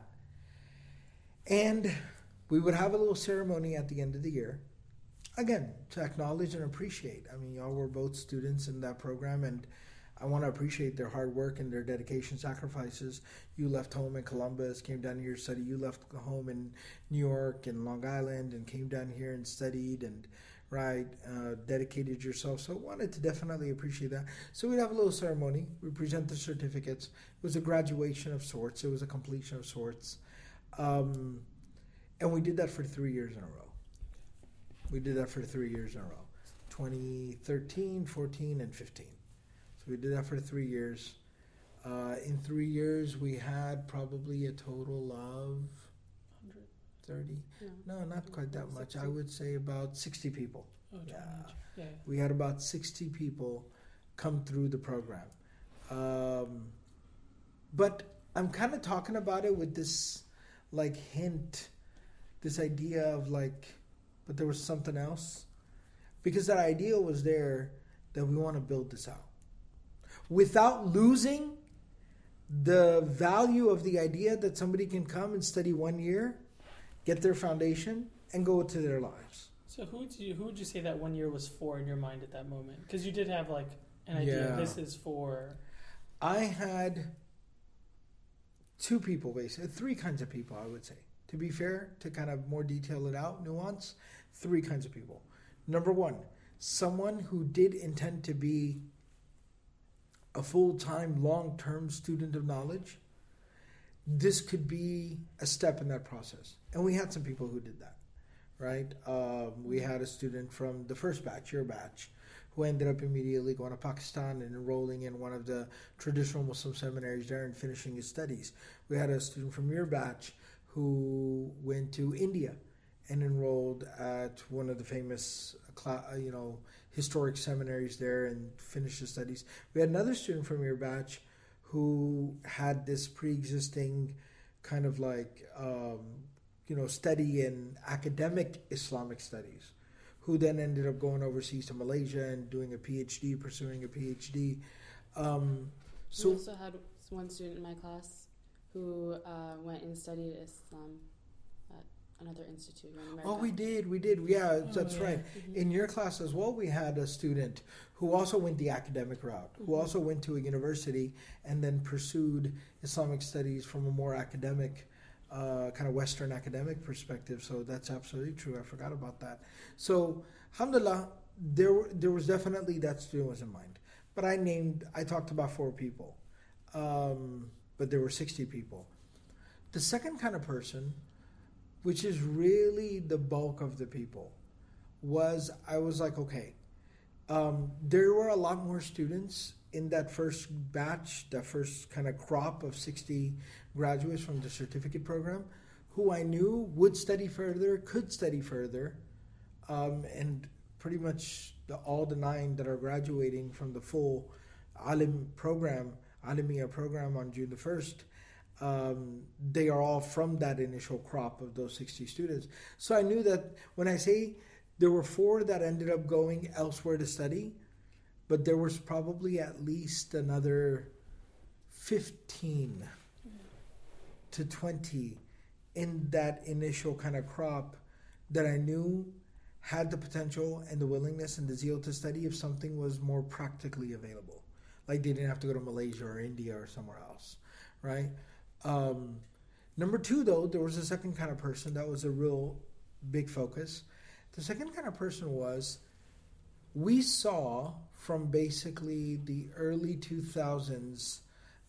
And we would have a little ceremony at the end of the year, again, to acknowledge and appreciate. I mean, y'all were both students in that program, and I want to appreciate their hard work and their dedication, sacrifices. You left home in Columbus, came down here to study. You left home in New York and Long Island and came down here and studied and, right, uh, dedicated yourself. So I wanted to definitely appreciate that. So we'd have a little ceremony. We present the certificates. It was a graduation of sorts. It was a completion of sorts. Um, and we did that for three years in a row. We did that for three years in a row, twenty thirteen, fourteen, and fifteen. So we did that for three years. Uh, in three years, we had probably a total of thirty. No, no not quite that much. I would say about sixty people. Oh, yeah. yeah. We had about sixty people come through the program. Um, but I'm kind of talking about it with this, like, hint, this idea of, like, but there was something else. Because that idea was there that we want to build this out. Without losing the value of the idea that somebody can come and study one year, get their foundation, and go to their lives. So who would you, who would you say that one year was for in your mind at that moment? Because you did have like an idea, Yeah. this is for... I had two people, basically, three kinds of people, I would say. To be fair, to kind of more detail it out, nuance, three kinds of people. Number one, someone who did intend to be a full-time, long-term student of knowledge. This could be a step in that process. And we had some people who did that, right? Um, we had a student from the first batch, your batch, who ended up immediately going to Pakistan and enrolling in one of the traditional Muslim seminaries there and finishing his studies. We had a student from your batch who went to India and enrolled at one of the famous, you know, historic seminaries there and finished his studies. We had another student from your batch who had this pre-existing kind of like, um, you know, study in academic Islamic studies, who then ended up going overseas to Malaysia and doing a PhD, pursuing a PhD. Um, so we also had one student in my class who uh, went and studied Islam at another institute in America. Oh, we did, we did. Yeah, Oh, that's yeah. right. Mm-hmm. In your class as well, we had a student who also went the academic route, who Mhm. also went to a university and then pursued Islamic studies from a more academic, uh, kind of Western academic perspective. So that's absolutely true. I forgot about that. So, alhamdulillah, there were- there was definitely that student was in mind. But I named, I talked about four people, um, but there were sixty people. The second kind of person, which is really the bulk of the people, was I was like, okay, um, there were a lot more students in that first batch, that first kind of crop of sixty graduates from the certificate program, who I knew would study further, could study further, um, and pretty much the, all the nine that are graduating from the full Alim program, Alimiya program on June the first, um, they are all from that initial crop of those sixty students. So I knew that when I say there were four that ended up going elsewhere to study, but there was probably at least another fifteen to twenty in that initial kind of crop that I knew had the potential and the willingness and the zeal to study if something was more practically available. Like they didn't have to go to Malaysia or India or somewhere else, right? Um, number two, though, there was a second kind of person that was a real big focus. The second kind of person was, we saw from basically the early two thousands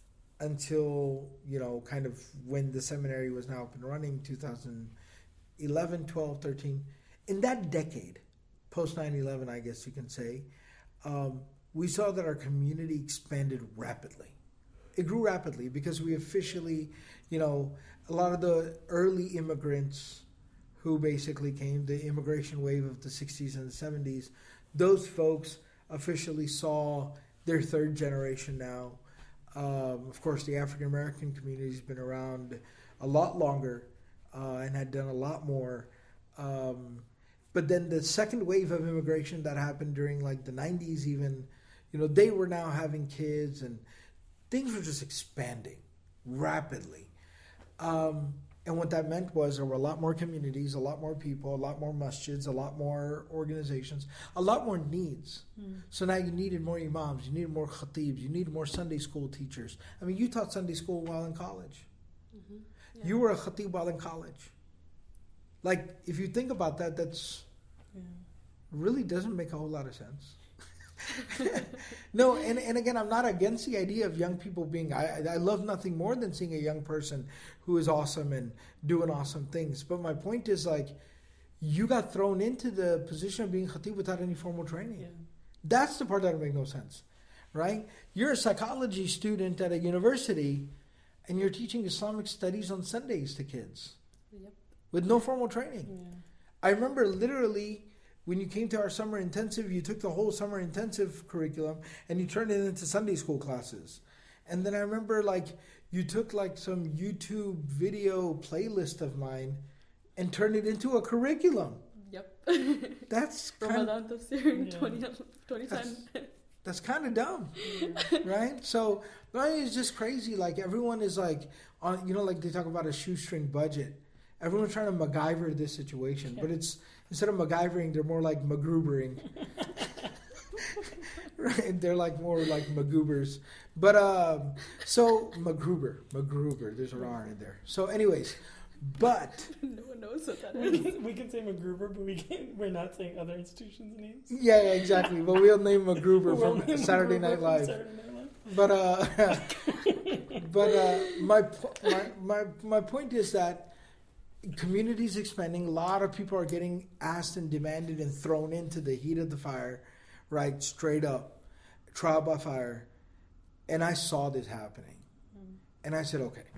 until, you know, kind of when the seminary was now up and running, two thousand eleven, twelve, thirteen, in that decade, post nine eleven, I guess you can say, um, we saw that our community expanded rapidly. It grew rapidly because we officially, you know, a lot of the early immigrants who basically came, the immigration wave of the sixties and the seventies, those folks officially saw their third generation now. Um, of course, the African American community has been around a lot longer uh, and had done a lot more. Um, but then the second wave of immigration that happened during like the nineties even, you know, they were now having kids and things were just expanding rapidly. Um, and what that meant was there were a lot more communities, a lot more people, a lot more masjids, a lot more organizations, a lot more needs. Mm. So now you needed more imams, you needed more khatibs, you needed more Sunday school teachers. I mean, you taught Sunday school while in college. Mm-hmm. Yeah. You were a khatib while in college. Like, if you think about that, that's yeah. really doesn't make a whole lot of sense. No, and, and again, I'm not against the idea of young people being, I, I love nothing more than seeing a young person who is awesome and doing awesome things. But my point is, like, you got thrown into the position of being khatib without any formal training. Yeah. That's the part that makes no sense, right? You're a psychology student at a university and you're teaching Islamic studies on Sundays to kids. Yep. With no formal training. Yeah. I remember literally when you came to our summer intensive, you took the whole summer intensive curriculum and you turned it into Sunday school classes. And then I remember like you took like some YouTube video playlist of mine and turned it into a curriculum. Yep. That's Ramadan Tafsir twenty ten. That's, that's kind of dumb, yeah. Right? So I mean, it's just crazy. Like everyone is like, on, you know, like they talk about a shoestring budget. Everyone's trying to MacGyver this situation, yeah. But it's instead of MacGyvering, they're more like MacGrubering. Right? They're like more like MacGubers. But um, so MacGruber, MacGruber. There's an R in there. So, anyways, but no one knows what that we is. Can, we can say MacGruber, but we can't. We're not saying other institutions' names. Yeah, yeah exactly. But we'll name MacGruber we'll from Saturday MacGruber Night Live. From Saturday Night Live. But uh, but uh, my my my my point is that. Communities expanding. A lot of people are getting asked and demanded and thrown into the heat of the fire, right? Straight up, trial by fire. And I saw this happening. Mm. And I said, okay.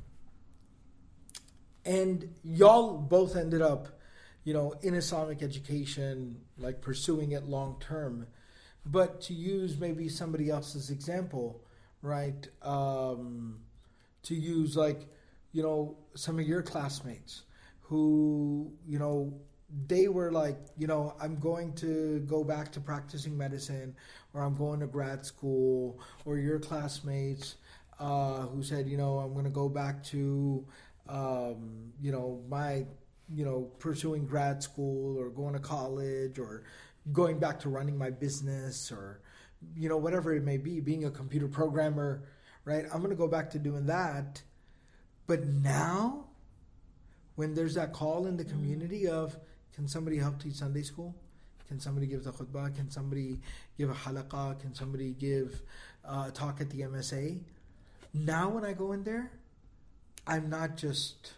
And y'all both ended up, you know, in Islamic education, like pursuing it long term. But to use maybe somebody else's example, right? Um, to use like, you know, some of your classmates who, you know, they were like, you know, I'm going to go back to practicing medicine, or I'm going to grad school, or your classmates uh, who said, you know, I'm going to go back to, um, you know, my you know, pursuing grad school or going to college or going back to running my business or, you know, whatever it may be, being a computer programmer, right? I'm going to go back to doing that. But now, when there's that call in the community of, can somebody help teach Sunday school? Can somebody give the khutbah? Can somebody give a halaqah? Can somebody give uh, a talk at the M S A? Now when I go in there, I'm not just,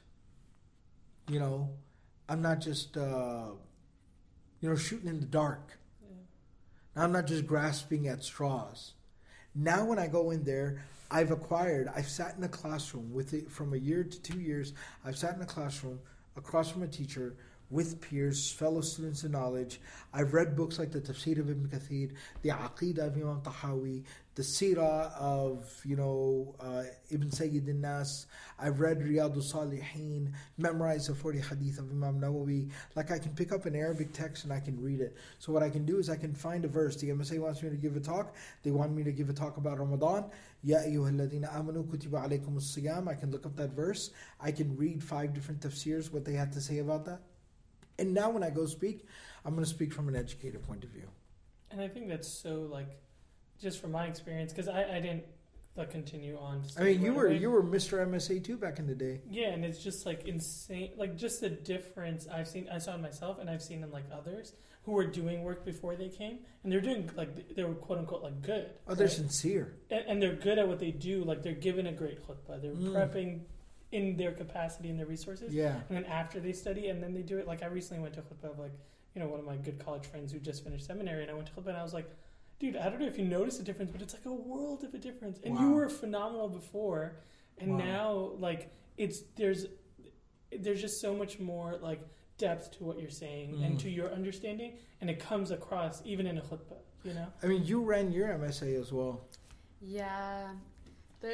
you know, I'm not just, uh, you know, shooting in the dark. Yeah. Now I'm not just grasping at straws. Now when I go in there, I've acquired, I've sat in a classroom with it from a year to two years. I've sat in a classroom across from a teacher with peers, fellow students in knowledge. I've read books like the Tafsir of Ibn Kathir, the Aqeedah of Imam Tahawi, the Sirah of, you know, uh, Ibn Sayyid al-Nas. I've read Riyadh al-Salihin, memorized the forty hadith of Imam Nawawi. Like I can pick up an Arabic text and I can read it. So what I can do is I can find a verse. The M S A wants me to give a talk. They want me to give a talk about Ramadan. Ya ayyuhalladhina amanu kutiba alaykum as-siyam. I can look up that verse. I can read five different tafsirs, what they had to say about that. And now when I go speak, I'm going to speak from an educated point of view. And I think that's so, like, just from my experience, because I, I didn't like continue on. I mean, you were away. you were Mister M S A too back in the day. Yeah, and it's just like insane, like just the difference I've seen, I saw in myself, and I've seen in like others who were doing work before they came, and they're doing like they were quote unquote like good. Oh, they're right? sincere, and, and they're good at what they do. Like they're given a great khutbah. They're mm. prepping in their capacity and their resources. Yeah. And then after they study and then they do it, like I recently went to khutbah of like, you know, one of my good college friends who just finished seminary, and I went to khutbah and I was like, dude, I don't know if you noticed the difference, but it's like a world of a difference. And wow. you were phenomenal before, and wow. now like it's there's there's just so much more like depth to what you're saying mm. and to your understanding, and it comes across even in a khutbah, you know? I mean, you ran your M S A as well. Yeah. There,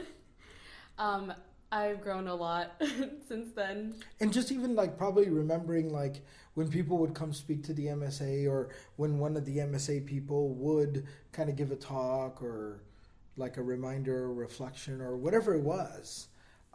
um I've grown a lot since then. And just even like probably remembering like when people would come speak to the M S A, or when one of the M S A people would kind of give a talk or like a reminder or reflection or whatever it was,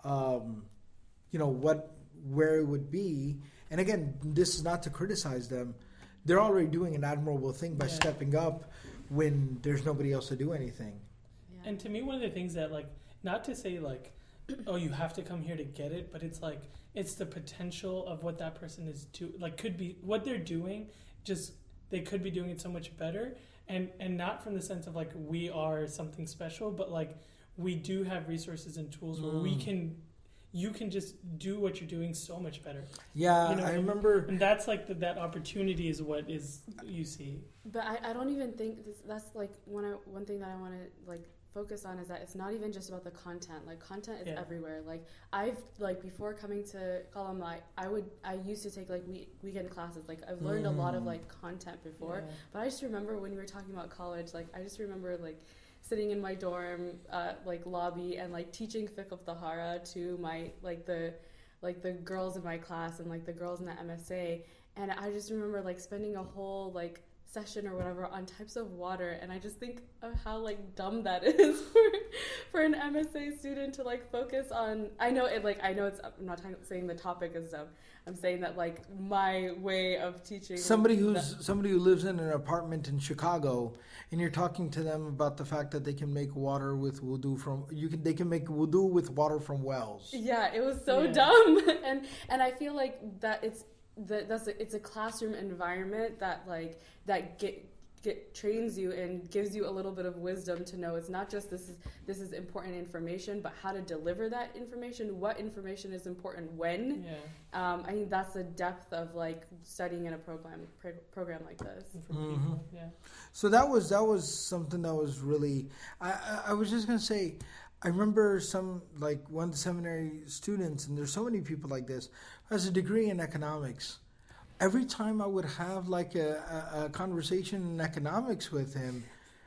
um, you know, what, where it would be. And again, this is not to criticize them. They're already doing an admirable thing by yeah. stepping up when there's nobody else to do anything. Yeah. And to me, one of the things that like, not to say like, oh, you have to come here to get it, but it's like it's the potential of what that person is do like could be what they're doing. Just they could be doing it so much better, and and not from the sense of like we are something special, but like we do have resources and tools where mm. we can. You can just do what you're doing so much better. Yeah, you know, I and, remember, and that's like the, that opportunity is what is you see. But I, I don't even think this, that's like one I, one thing that I want to like. focus on is that it's not even just about the content. Like content is yeah. everywhere. Like I've like before coming to Qalam, like I would I used to take like week, weekend classes. Like I've learned mm. a lot of like content before. Yeah. But I just remember when you were talking about college, like I just remember like sitting in my dorm uh, like lobby and like teaching fiqh of tahara to my like the like the girls in my class and like the girls in the M S A, and I just remember like spending a whole like session or whatever on types of water, and I just think of how like dumb that is for for an M S A student to like focus on. I know it like I know it's I'm not talking, saying the topic is dumb. I'm saying that like my way of teaching somebody who's the, somebody who lives in an apartment in Chicago, and you're talking to them about the fact that they can make water with wudu from you can they can make wudu with water from wells. Yeah, it was so yeah. dumb, and and I feel like that it's. The, that's a, it's a classroom environment that like that get get trains you and gives you a little bit of wisdom to know it's not just this is this is important information, but how to deliver that information, what information is important when. Yeah. Um, I think that's the depth of like studying in a program pro- program like this. Mm-hmm. Yeah. So that was that was something that was really. I I, I was just gonna say. I remember some, like, one of the seminary students, and there's so many people like this, who has a degree in economics. Every time I would have, like, a, a, a conversation in economics with him,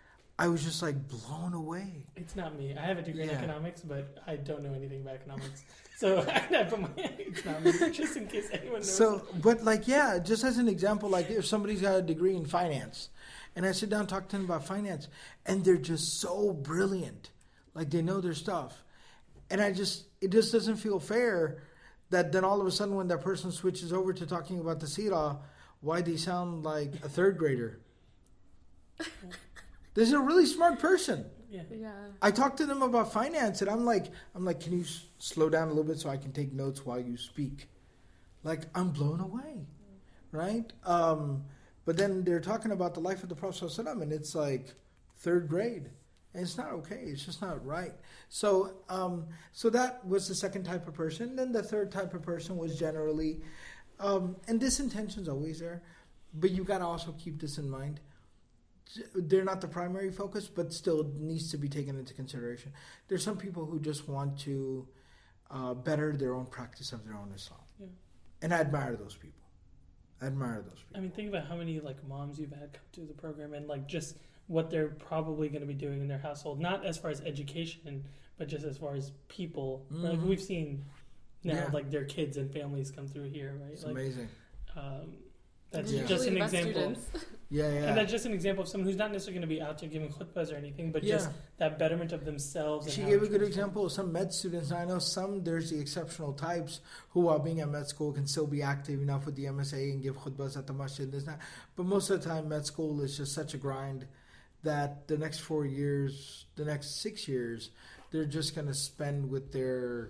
I was just, like, blown away. It's not me. I have a degree yeah. in economics, but I don't know anything about economics. So, but my, it's not me, just in case anyone knows. So, but, like, yeah, just as an example, like, if somebody's got a degree in finance, and I sit down and talk to them about finance, and they're just so brilliant. Like they know their stuff. And I just, it just doesn't feel fair that then all of a sudden when that person switches over to talking about the seerah, why they sound like a third grader? This is a really smart person. Yeah. Yeah. I talked to them about finance, and I'm like, I'm like, can you s- slow down a little bit so I can take notes while you speak? Like, I'm blown away, right? Um, but then they're talking about the life of the Prophet ﷺ, and it's like third grade, and it's not okay. It's just not right. So, um, so that was the second type of person. Then the third type of person was generally, um, and this intention's always there, but you got to also keep this in mind. They're not the primary focus, but still needs to be taken into consideration. There's some people who just want to uh, better their own practice of their own Islam. Yeah. And I admire those people. I admire those people. I mean, think about how many like moms you've had come to the program and like just what they're probably going to be doing in their household, not as far as education, but just as far as people. Mm-hmm. Like we've seen now, Yeah. like their kids and families come through here, right? It's like, amazing. Um, that's Yeah. just an Usually the best example. students. Yeah, yeah. And that's just an example of someone who's not necessarily going to be out there giving khutbahs or anything, but Yeah. just that betterment of themselves. And She how gave a it good transforms. example of some med students. I know some, there's the exceptional types who, while being at med school, can still be active enough with the M S A and give khutbahs at the masjid. There's not, but most of the time, med school is just such a grind that the next four years, the next six years, they're just going to spend with their,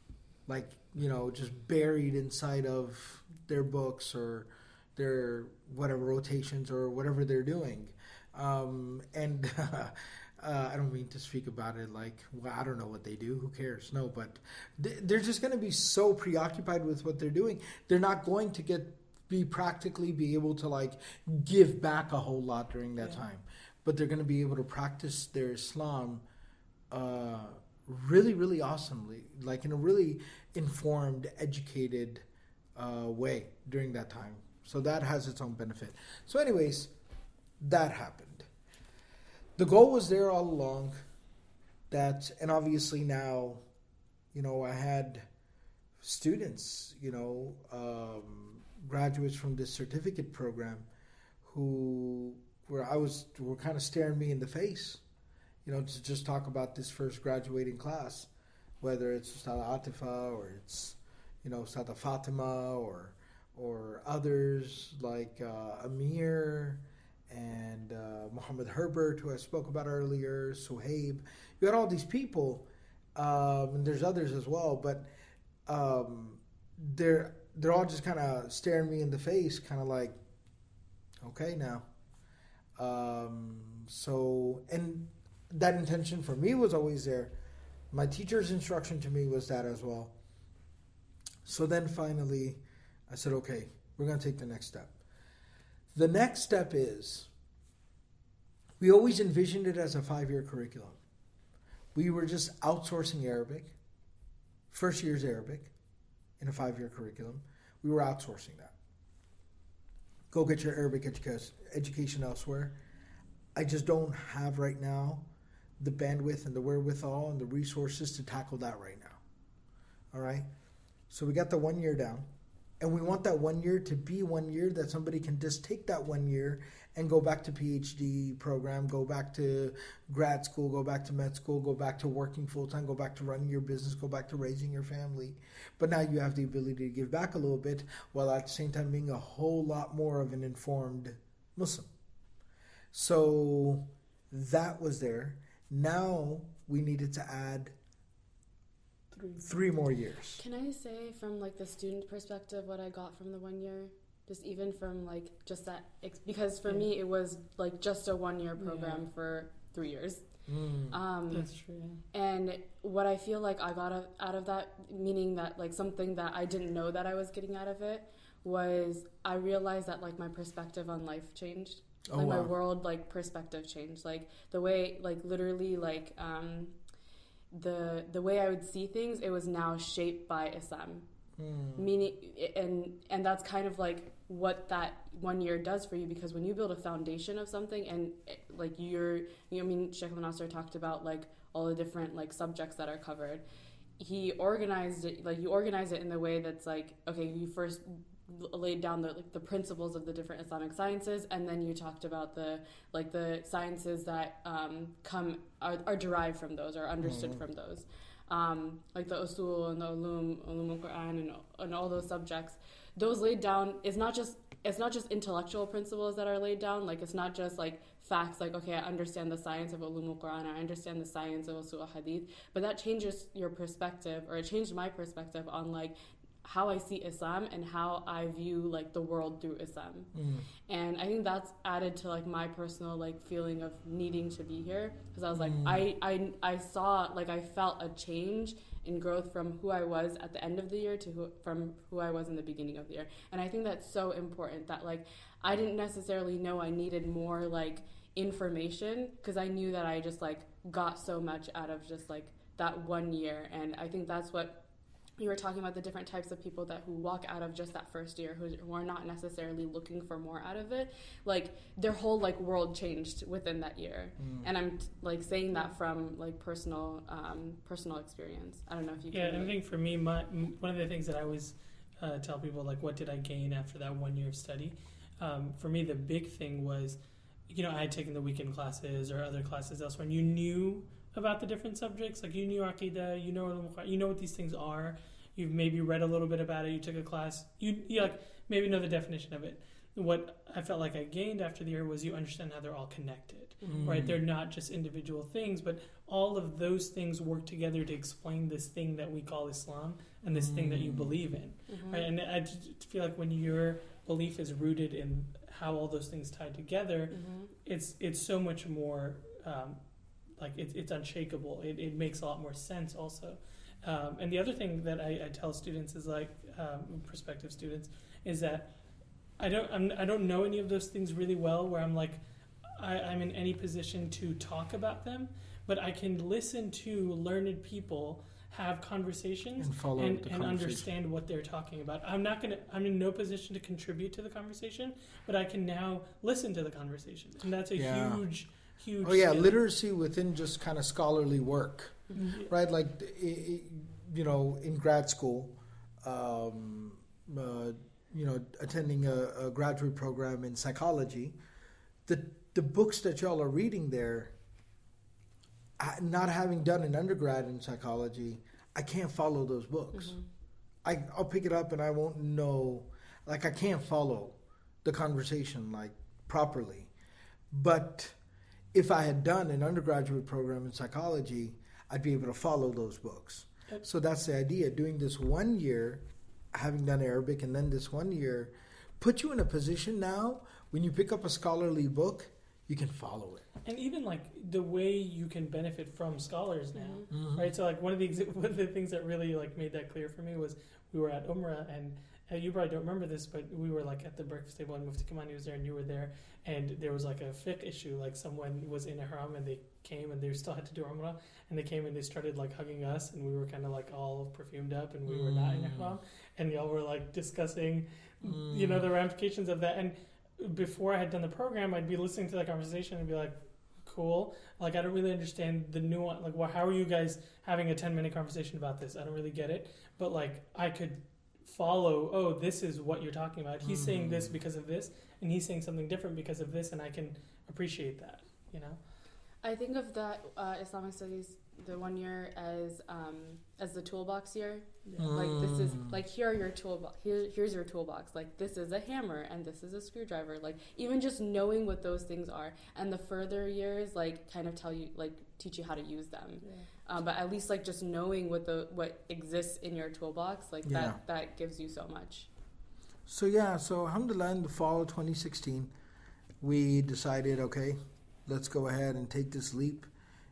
like, you know, just buried inside of their books or their whatever rotations or whatever they're doing. Um, and uh, I don't mean to speak about it like, well, I don't know what they do. Who cares? No, but they're just going to be so preoccupied with what they're doing. They're not going to get be practically be able to like give back a whole lot during that Yeah. time. But they're going to be able to practice their Islam uh, really, really awesomely, like in a really informed, educated uh, way during that time. So that has its own benefit. So anyways, that happened. The goal was there all along. That, and obviously now, you know, I had students, you know, um, graduates from this certificate program who were, I was, were kind of staring me in the face, you know, to just talk about this first graduating class, whether it's Ustad Atifa or it's, you know, Ustad Fatima or or others like uh, Amir and uh, Muhammad Herbert, who I spoke about earlier, Suhaib. You had all these people, um, and there's others as well, but um, they're they're all just kind of staring me in the face, kind of like, okay, now. Um, so, and that intention for me was always there. My teacher's instruction to me was that as well. So then finally, I said, okay, we're going to take the next step. The next step is, we always envisioned it as a five-year curriculum. We were just outsourcing Arabic, first year's Arabic, in a five-year curriculum. We were outsourcing that. Go get your Arabic educa- education elsewhere. I just don't have right now the bandwidth and the wherewithal and the resources to tackle that right now. All right? So we got the one year down. And we want that one year to be one year that somebody can just take that one year and go back to PhD program, go back to grad school, go back to med school, go back to working full-time, go back to running your business, go back to raising your family. But now you have the ability to give back a little bit while at the same time being a whole lot more of an informed Muslim. So that was there. Now we needed to add Three. three more years. Can I say from like the student perspective what I got from the one year? Just even from like just that, ex- because for Yeah. me it was like just a one year program Yeah. for three years. Mm. Um, That's true. Yeah. and what I feel like I got out- out of that, meaning that like something that I didn't know that I was getting out of it, was I realized that like my perspective on life changed. Oh, Like my wow. world like perspective changed. Like the way like literally like um the the way I would see things, it was now shaped by Islam. Mm. Meaning, and and that's kind of like what that one year does for you, because when you build a foundation of something, and like you're, you know, I mean, Sheikh Al-Nasser talked about like all the different like subjects that are covered. He organized it, like you organize it in the way that's like, okay, you first laid down the like the principles of the different Islamic sciences, and then you talked about the like the sciences that um, come are, are derived from those or understood Mhm. from those. um, like the usul and the ulum, ulum al-Quran and, and all those subjects, those laid down, it's not just it's not just intellectual principles that are laid down. Like, it's not just like facts, like, okay, I understand the science of ulum al-Quran, I understand the science of usul al-hadith, but that changes your perspective, or it changed my perspective on like how I see Islam and how I view like the world through Islam. Mm. And I think that's added to like my personal like feeling of needing to be here, because I was like, mm. I, I I saw, like, I felt a change in growth from who I was at the end of the year to who, from who I was in the beginning of the year. And I think that's so important, that like I didn't necessarily know I needed more like information, because I knew that I just like got so much out of just like that one year. And I think that's what you were talking about, the different types of people that who walk out of just that first year, who, who are not necessarily looking for more out of it. Like, their whole like world changed within that year. Mm. And I'm like saying that from like personal um, personal experience. I don't know if you can. Yeah, I think for me, my one of the things that I always uh, tell people, like, what did I gain after that one year of study? Um, for me, the big thing was, you know, I had taken the weekend classes or other classes elsewhere, and you knew about the different subjects. Like, you knew Aqidah, you know, you know what these things are. You've maybe read a little bit about it. You took a class. You, you like maybe know the definition of it. What I felt like I gained after the year was you understand how they're all connected, mm. right? They're not just individual things, but all of those things work together to explain this thing that we call Islam and this mm. thing that you believe in, mm-hmm. right? And I just feel like when your belief is rooted in how all those things tie together, mm-hmm. it's it's so much more um, like it, it's unshakable. It, it makes a lot more sense also. Um, and the other thing that I, I tell students is like um, prospective students is that I don't I'm, I don't know any of those things really well, where I'm like I, I'm in any position to talk about them, but I can listen to learned people have conversations and, follow and, the and conversation. understand what they're talking about. I'm not gonna I'm in no position to contribute to the conversation, but I can now listen to the conversation, and that's a yeah. huge huge. Oh yeah, skill. literacy within just kind of scholarly work. Mm-hmm. Right, like, you know, in grad school, um, uh, you know, attending a, a graduate program in psychology, the the books that y'all are reading there, I, not having done an undergrad in psychology, I can't follow those books. Mm-hmm. I, I'll pick it up and I won't know, like, I can't follow the conversation, like, properly. But if I had done an undergraduate program in psychology, I'd be able to follow those books. Yep. So that's the idea. Doing this one year, having done Arabic, and then this one year, put you in a position now, when you pick up a scholarly book, you can follow it. And even like the way you can benefit from scholars now, mm-hmm. right? So like one of the one of the things that really like made that clear for me was we were at Umrah, and uh, you probably don't remember this, but we were like at the breakfast table, and Mufti Kamani was there, and you were there, and there was like a fiqh issue, like someone was in Ihram and they came and they still had to do Umrah, and they came and they started like hugging us, and we were kind of like all perfumed up, and we mm. were not in Ihram, and y'all were like discussing, mm. you know, the ramifications of that. And before I had done the program, I'd be listening to that conversation and be like, cool. Like, I don't really understand the nuance. Like, well, how are you guys having a ten minute conversation about this? I don't really get it. But like, I could follow, oh, this is what you're talking about. He's mm. saying this because of this, and he's saying something different because of this, and I can appreciate that, you know? I think of that uh, Islamic studies, the one year, as um, as the toolbox year. Yeah. Mm. Like, this is, like, here are your toolbox, here, here's your toolbox. Like, this is a hammer, and this is a screwdriver. Like, even just knowing what those things are. And the further years, like, kind of tell you, like, teach you how to use them. Yeah. Um, but at least, like, just knowing what the what exists in your toolbox, like, yeah. that, that gives you so much. So, yeah, so alhamdulillah, in the fall of twenty sixteen, we decided, okay, let's go ahead and take this leap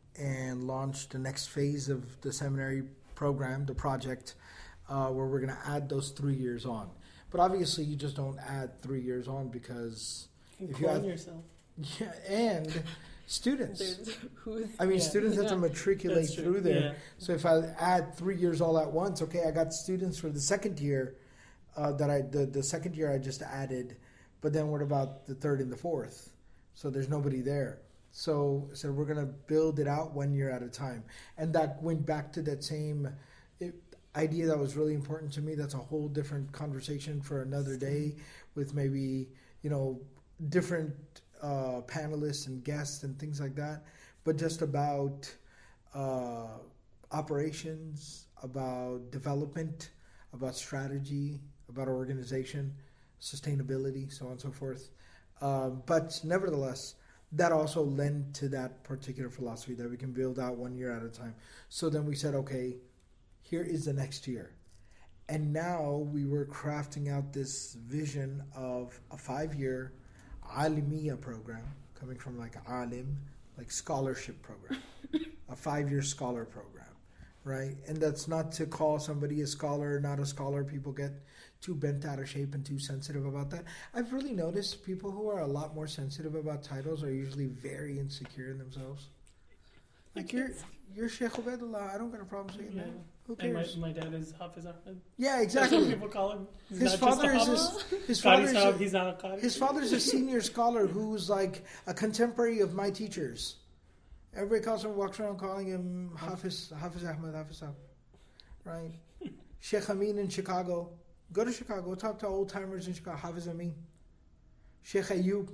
and launch the next phase of the seminary program, the project, uh, where we're going to add those three years on. But obviously, you just don't add three years on because you if you add yourself. Yeah, and students. Who's, I mean, yeah. students have yeah. to matriculate through there. Yeah. So if I add three years all at once, okay, I got students for the second year uh, that I the, the second year I just added, but then what about the third and the fourth? So there's nobody there. So, so we're going to build it out one year at a time. And that went back to that same it, idea that was really important to me. That's a whole different conversation for another day with maybe, you know, different uh, panelists and guests and things like that. But just about uh, operations, about development, about strategy, about organization, sustainability, so on and so forth. Um, but nevertheless, that also lent to that particular philosophy that we can build out one year at a time. So then we said, okay, here is the next year. And now we were crafting out this vision of a five-year Alimiya program, coming from like alim, like scholarship program, a five-year scholar program, right? And that's not to call somebody a scholar, not a scholar. People get too bent out of shape and too sensitive about that. I've really noticed people who are a lot more sensitive about titles are usually very insecure in themselves. Like you're, you're Sheikh Ubaidullah. I don't got a problem saying Yeah. that. Who cares? And my, my dad is Hafiz Ahmed. Yeah, That's what exactly. people call him. He's His not father is just a his, Hafiz. his Qari father is Sahab, a, he's not a Qari. his father's a senior scholar who's like a contemporary of my teachers. Everybody calls him, walks around calling him Hafiz, Hafiz Ahmed, Hafiz Ahmed, right? Sheikh Amin in Chicago. Go to Chicago, talk to old timers in Chicago. Hafiz Amin. Sheikh Ayub,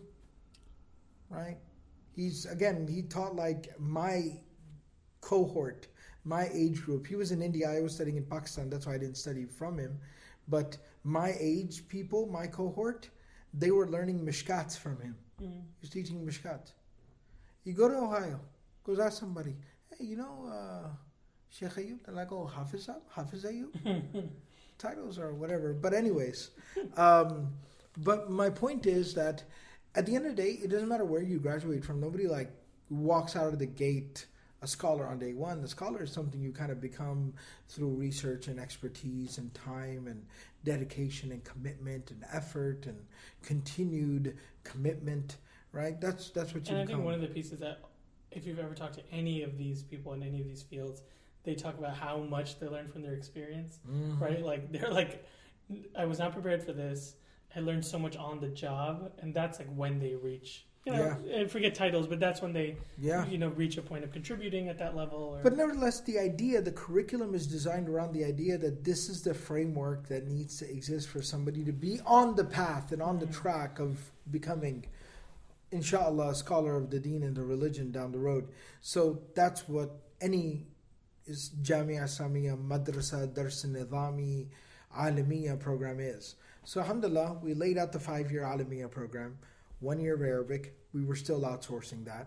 right? He's, again, he taught like my cohort, my age group. He was in India, I was studying in Pakistan, that's why I didn't study from him. But my age people, my cohort, they were learning Mishkat from him. Mm. He was teaching Mishkat. You go to Ohio, go ask somebody, hey, you know uh, Sheikh Ayub? They're like, oh, Hafiz, Hafiz Ayub? Titles or whatever. But anyways, um, but my point is that at the end of the day, it doesn't matter where you graduate from. Nobody like walks out of the gate a scholar on day one. The scholar is something you kind of become through research and expertise and time and dedication and commitment and effort and continued commitment, right? That's that's what you And become. I think one of the pieces that, if you've ever talked to any of these people in any of these fields, they talk about how much they learn from their experience, mm-hmm. right? Like they're like, I was not prepared for this. I learned so much on the job, and that's like when they reach, you know, Yeah. and forget titles, but that's when they, Yeah. you know, reach a point of contributing at that level. Or, But nevertheless, the idea, the curriculum is designed around the idea that this is the framework that needs to exist for somebody to be on the path and on the Mhm. track of becoming, inshallah, a scholar of the deen and the religion down the road. So that's what any is Jamia Islamia Madrasa Dars Nizami Alimiya program is. So alhamdulillah, we laid out the five-year Alimiya program, one year of Arabic. We were still outsourcing that.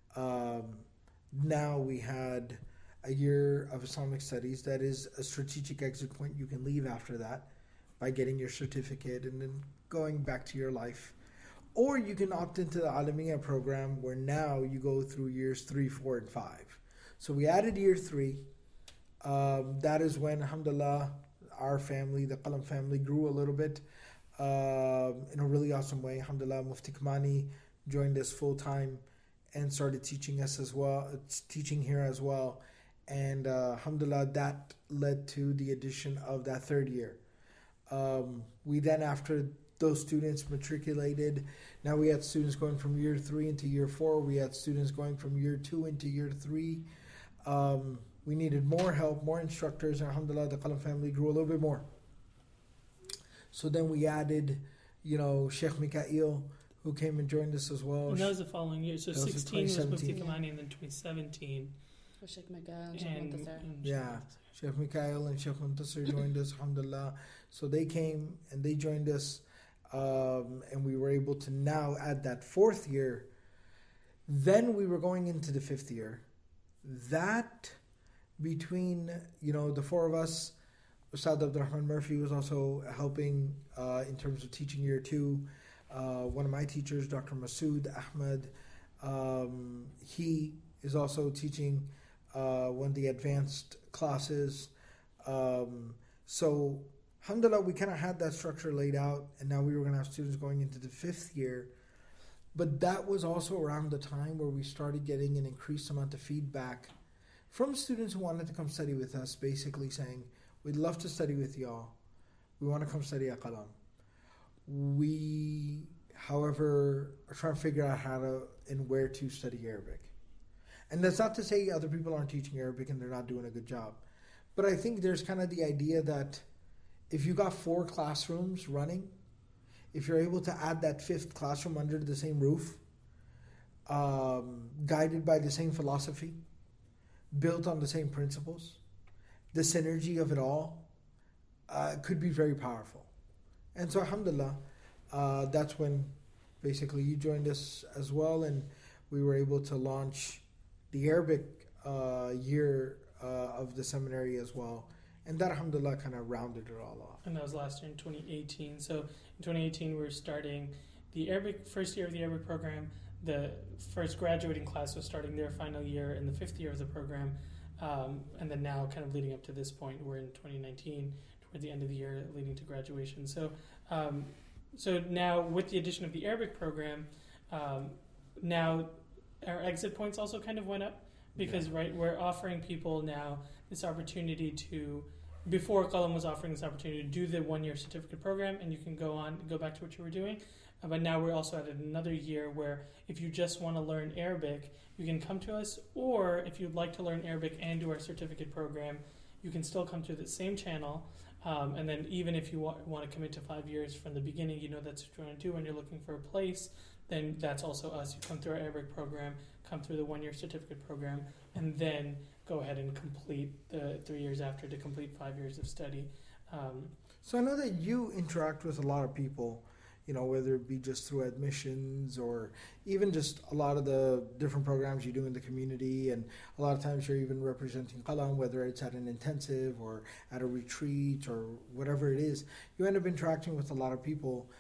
Um, now we had a year of Islamic studies. That is a strategic exit point. You can leave after that by getting your certificate and then going back to your life. Or you can opt into the Alimiya program where now you go through years three, four, and five. So we added year three. Um, that is when, alhamdulillah, our family, the Qalam family, grew a little bit um, in a really awesome way. Alhamdulillah, Mufti Kamani joined us full time and started teaching us as well, teaching here as well. And uh, alhamdulillah, that led to the addition of that third year. Um, we then, after those students matriculated, now we had students going from year three into year four. We had students going from year two into year three. Um, we needed more help, more instructors, and alhamdulillah, the Qalam family grew a little bit more. So then we added, you know, Sheikh Mikail, who came and joined us as well. and that was the following year. So That was sixteen was Mufti twenty seventeen. Kamani, and then twenty seventeen. Sheikh Miguel and Sheikh And, Muntasir. and Yeah. Sheikh Mikail and Sheikh Muntasir joined us, alhamdulillah. So they came and they joined us, um, and we were able to now add that fourth year. Then we were going into the fifth year. That, between, you know, the four of us, Ustad Abdurrahman Murphy was also helping uh, in terms of teaching year two. Uh, one of my teachers, Doctor Masood Ahmed, um, he is also teaching uh, one of the advanced classes. Um, so, alhamdulillah, we kind of had that structure laid out, and now we were going to have students going into the fifth year. But that was also around the time where we started getting an increased amount of feedback from students who wanted to come study with us, basically saying, we'd love to study with y'all. We want to come study at Qalam. We, however, are trying to figure out how to and where to study Arabic. And that's not to say other people aren't teaching Arabic and they're not doing a good job. But I think there's kind of the idea that if you got four classrooms running, if you're able to add that fifth classroom under the same roof, um, guided by the same philosophy, built on the same principles, the synergy of it all uh, could be very powerful. And so, alhamdulillah, uh, that's when basically you joined us as well, and we were able to launch the Arabic uh, year uh, of the seminary as well. And that, alhamdulillah, kind of rounded it all off. And that was last year in twenty eighteen. So in twenty eighteen, we were starting the Arabic, first year of the Arabic program. The first graduating class was starting their final year in the fifth year of the program. Um, and then now kind of leading up to this point, we're in twenty nineteen, toward the end of the year, leading to graduation. So um, so now with the addition of the Arabic program, um, now our exit points also kind of went up because, yeah. right, we're offering people now this opportunity to, before Qalam was offering this opportunity to do the one-year certificate program, and you can go on, go back to what you were doing. Uh, but now we're also at another year where if you just want to learn Arabic, you can come to us, or if you'd like to learn Arabic and do our certificate program, you can still come to the same channel. Um, and then even if you wa- want to commit to five years from the beginning, you know that's what you want to do and you're looking for a place, then that's also us. You come through our Arabic program, come through the one-year certificate program, and then go ahead and complete the three years after to complete five years of study. Um, so I know that you interact with a lot of people, you know, whether it be just through admissions or even just a lot of the different programs you do in the community. And a lot of times you're even representing Qalam, whether it's at an intensive or at a retreat or whatever it is. You end up interacting with a lot of people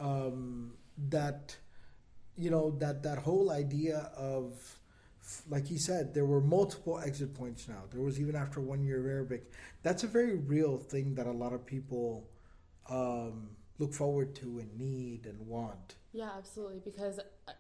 um, that, you know, that, that whole idea of, like he said, there were multiple exit points now. There was even after one year of Arabic. That's a very real thing that a lot of people um, look forward to and need and want. Yeah, absolutely. Because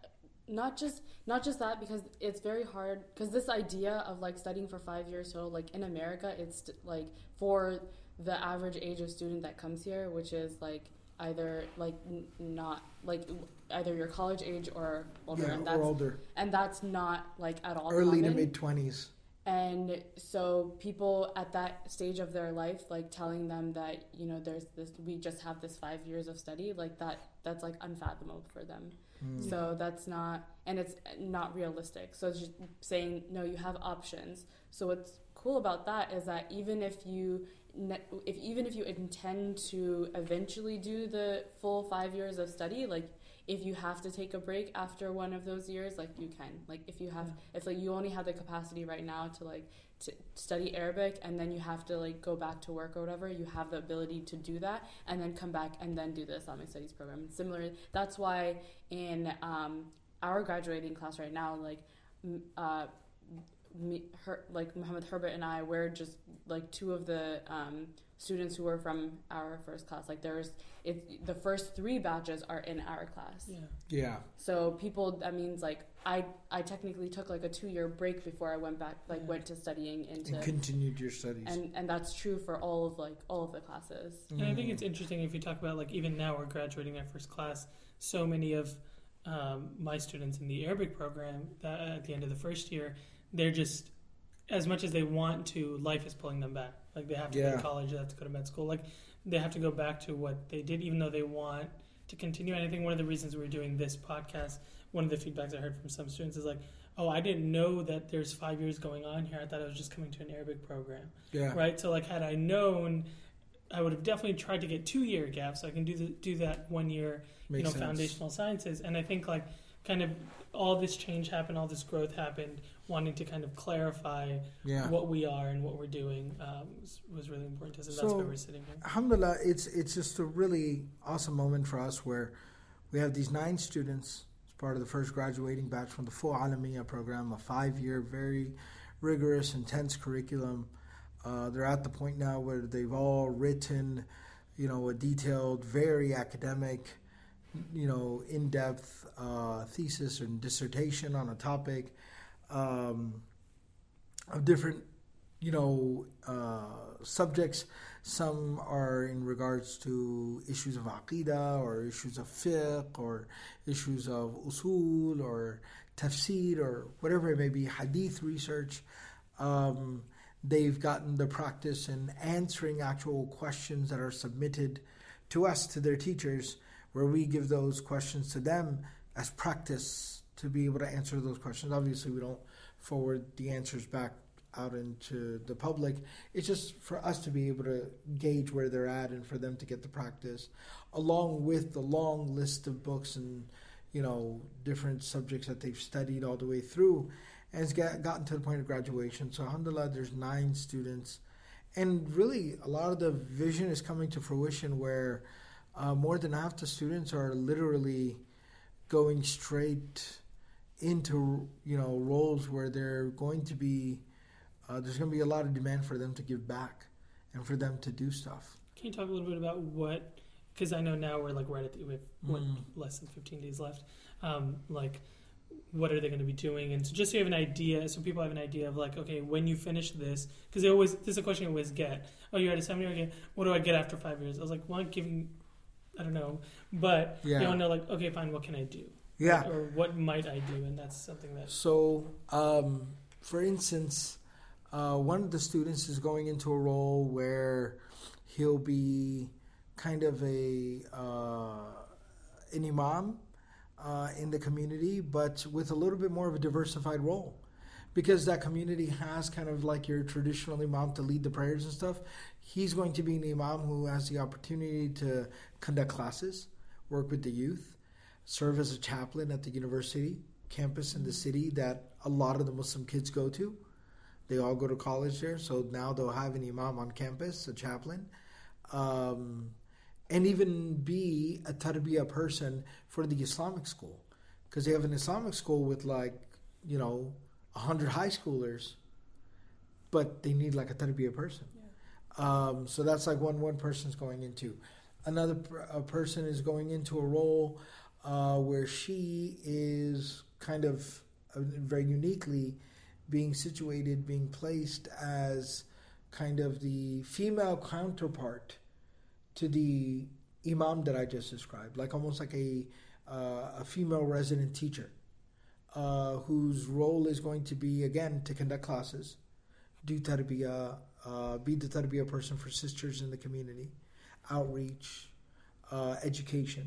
not just not just that, because it's very hard. Because this idea of like studying for five years total, like in America, it's like for the average age of student that comes here, which is like either like n- not like either your college age or older, yeah, and that's, or older, and that's not like at all early common. to mid twenties. And so people at that stage of their life, like telling them that, you know, there's this, we just have this five years of study, like that, that's like unfathomable for them. Mm. So that's not, and it's not realistic. So it's just saying, no, you have options. So what's cool about that is that even if you, if even if you intend to eventually do the full five years of study, like if you have to take a break after one of those years, like you can. Like if you have, yeah. if like you only have the capacity right now to like to study Arabic and then you have to like go back to work or whatever, you have the ability to do that and then come back and then do the Islamic Studies program. And similar, that's why in um, our graduating class right now, like uh, me, her, like Muhammad Herbert and I, we're just like two of the um, students who were from our first class. Like there's, it, the first three batches are in our class. Yeah. Yeah. So people, that means like I, I technically took like a two year break before I went back, like yeah. went to studying into and continued your studies. And and that's true for all of like all of the classes. And mm. I think it's interesting if you talk about like even now we're graduating our first class. So many of um, my students in the Arabic program that at the end of the first year, they're just, as much as they want to, life is pulling them back. Like they have to yeah. go to college, they have to go to med school. Like they have to go back to what they did, even though they want to continue. And I think one of the reasons we're doing this podcast, one of the feedbacks I heard from some students is like, oh, I didn't know that there's five years going on here. I thought I was just coming to an Arabic program. Yeah. Right? So like had I known, I would have definitely tried to get two year gaps so I can do the, do that one year, Makes you know, sense. Foundational sciences. And I think like kind of all this change happened, all this growth happened, wanting to kind of clarify yeah. what we are and what we're doing um, was, was really important to us, and so, that's why we're sitting here. Alhamdulillah, it's it's just a really awesome moment for us where we have these nine students as part of the first graduating batch from the full Alamiya program, a five-year, very rigorous, intense curriculum. Uh, they're at the point now where they've all written, you know, a detailed, very academic, you know, in-depth uh, thesis and dissertation on a topic um, of different, you know, uh, subjects. Some are in regards to issues of aqidah or issues of fiqh or issues of usul or tafsir or whatever it may be, hadith research. Um, they've gotten the practice in answering actual questions that are submitted to us, to their teachers, where we give those questions to them as practice to be able to answer those questions. Obviously, we don't forward the answers back out into the public. It's just for us to be able to gauge where they're at and for them to get the practice, along with the long list of books and, you know, different subjects that they've studied all the way through. And it's got, gotten to the point of graduation. So alhamdulillah, there's nine students. And really, a lot of the vision is coming to fruition where uh, more than half the students are literally going straight into, you know, roles where they're going to be, uh, there's going to be a lot of demand for them to give back and for them to do stuff. Can you talk a little bit about what, because I know now we're like right at the, we have what, Mm. less than fifteen days left, um, like what are they going to be doing? And so just so you have an idea, so people have an idea of like, okay, when you finish this, because they always, this is a question I always get, oh, you're at a seminary, okay, what do I get after five years? I was like, well, I'm giving, I don't know, but Yeah. you want to know like, okay, fine, what can I do? Yeah. Or what might I do? And that's something that... So, um, for instance, uh, one of the students is going into a role where he'll be kind of a uh, an imam uh, in the community, but with a little bit more of a diversified role. Because that community has kind of like your traditional imam to lead the prayers and stuff. He's going to be an imam who has the opportunity to conduct classes, work with the youth, serve as a chaplain at the university campus in the city that a lot of the Muslim kids go to. They all go to college there, so now they'll have an imam on campus, a chaplain, um, and even be a tarbiyah person for the Islamic school. Because they have an Islamic school with like, you know, one hundred high schoolers, but they need like a tarbiyah person. Yeah. Um, so that's like one one person's going into. Another per- a person is going into a role uh, where she is kind of uh, very uniquely being situated, being placed as kind of the female counterpart to the imam that I just described, like almost like a uh, a female resident teacher. Uh, whose role is going to be, again, to conduct classes, do tarbiyah, uh, be the tarbiyah person for sisters in the community, outreach, uh, education.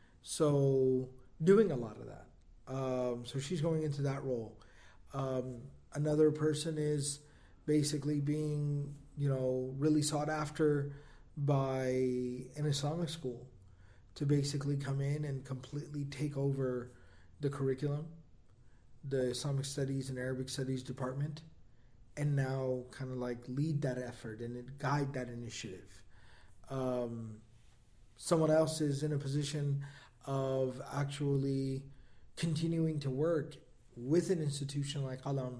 So doing a lot of that. Um, so she's going into that role. Um, another person is basically being, you know, really sought after by an Islamic school to basically come in and completely take over the curriculum, the Islamic Studies and Arabic Studies department, and now kind of like lead that effort and guide that initiative. Um, someone else is in a position of actually continuing to work with an institution like Qalam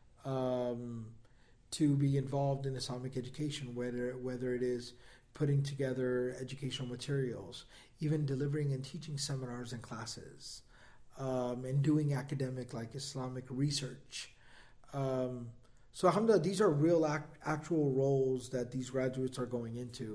um, to be involved in Islamic education, whether whether it is putting together educational materials, even delivering and teaching seminars and classes, Um, and doing academic, like Islamic research. Um, so alhamdulillah, these are real act, actual roles that these graduates are going into.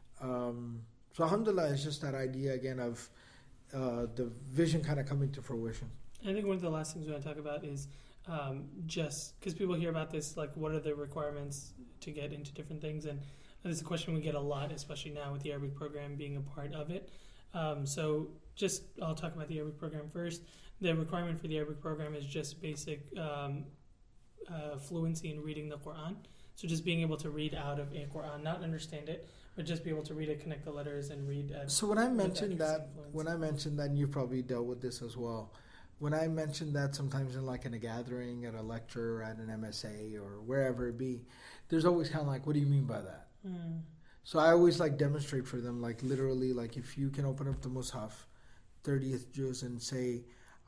Um, so alhamdulillah, it's just that idea again of uh, the vision kind of coming to fruition. I think one of the last things we want to talk about is um, just, because people hear about this, like what are the requirements to get into different things, and this is a question we get a lot, especially now with the Arabic program being a part of it. Um, so just, I'll talk about the Arabic program first. The requirement for the Arabic program is just basic um, uh, fluency in reading the Quran. So just being able to read out of a Quran, not understand it, but just be able to read it, connect the letters, and read. At, so when I mentioned that, when I mentioned that, and you've probably dealt with this as well. When I mentioned that sometimes in like in a gathering, at a lecture, at an M S A, or wherever it be, there's always kind of like, what do you mean by that? Mm. So I always like demonstrate for them, like literally, like if you can open up the Mus'haf, thirtieth juz, and say,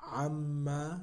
Amma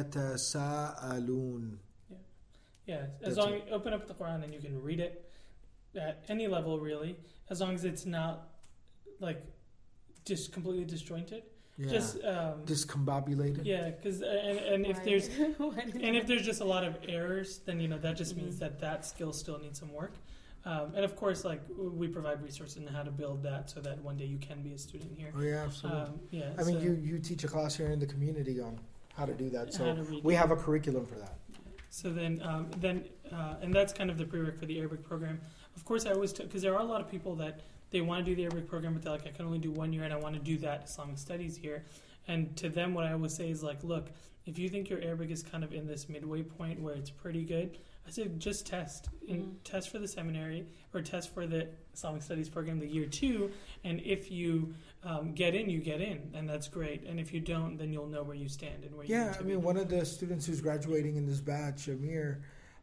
yatasa'alun. Yeah, yeah. As long as you open up the Quran and you can read it at any level, really, as long as it's not like just completely disjointed. Yeah. Just um, discombobulated. Yeah, because and, and if there's and if there's just a lot of errors, then you know that just mm-hmm. means that that skill still needs some work. Um, and of course, like we provide resources on how to build that so that one day you can be a student here. Oh yeah, absolutely. Um, yeah, I mean, so you, you teach a class here in the community on how to do that, so read we it. have a curriculum for that. So then, um, then, uh, and that's kind of the prereq for the Arabic program. Of course, I always because there are a lot of people that they want to do the Arabic program, but they're like, I can only do one year, and I want to do that Islamic studies here. And to them, what I always say is like, look, if you think your Arabic is kind of in this midway point where it's pretty good, I said just test. And mm-hmm. test for the seminary or test for the Islamic Studies program the year two. And if you um, get in, you get in. And that's great. And if you don't, then you'll know where you stand and where you yeah, need to I mean, be. One of the students who's graduating in this batch, Amir,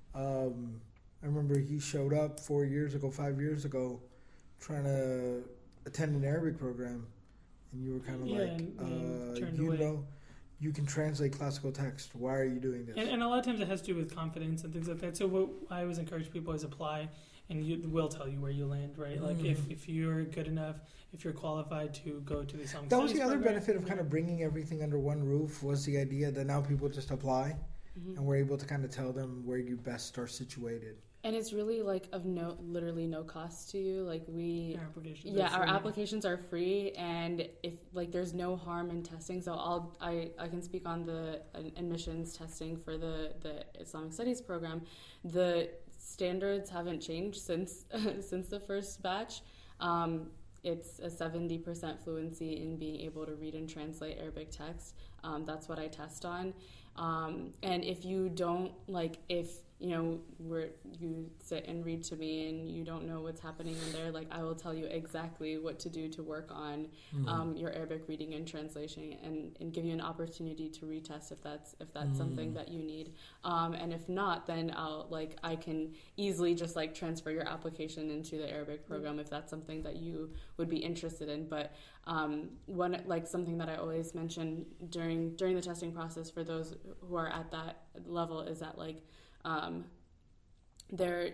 um, I remember he showed up four years ago, five years ago, trying to attend an Arabic program. And you were kind of yeah, like, and, and uh, you away. know, you can translate classical text. Why are you doing this? And, and a lot of times it has to do with confidence and things like that. So what I always encourage people is apply, and you will tell you where you land, right? Mm. Like if, if you're good enough, if you're qualified to go to the Islamic That Studies was the other program, benefit of yeah. kind of bringing everything under one roof, was the idea that now people just apply, mm-hmm. and we're able to kind of tell them where you best are situated. And it's really like of no, literally no cost to you. Like we, our applications yeah, are our free. applications are free, and if like there's no harm in testing. So I'll I, I can speak on the admissions testing for the, the Islamic Studies program. The standards haven't changed since since the first batch. Um, it's a seventy percent fluency in being able to read and translate Arabic text. Um, that's what I test on. Um, and if you don't like if you know, where you sit and read to me and you don't know what's happening in there, like I will tell you exactly what to do to work on mm-hmm. um, your Arabic reading and translation, and, and give you an opportunity to retest if that's if that's mm. something that you need. Um, and if not, then I'll like I can easily just like transfer your application into the Arabic program mm. if that's something that you would be interested in. But um, one like something that I always mention during during the testing process for those who are at that level is that like Um, there,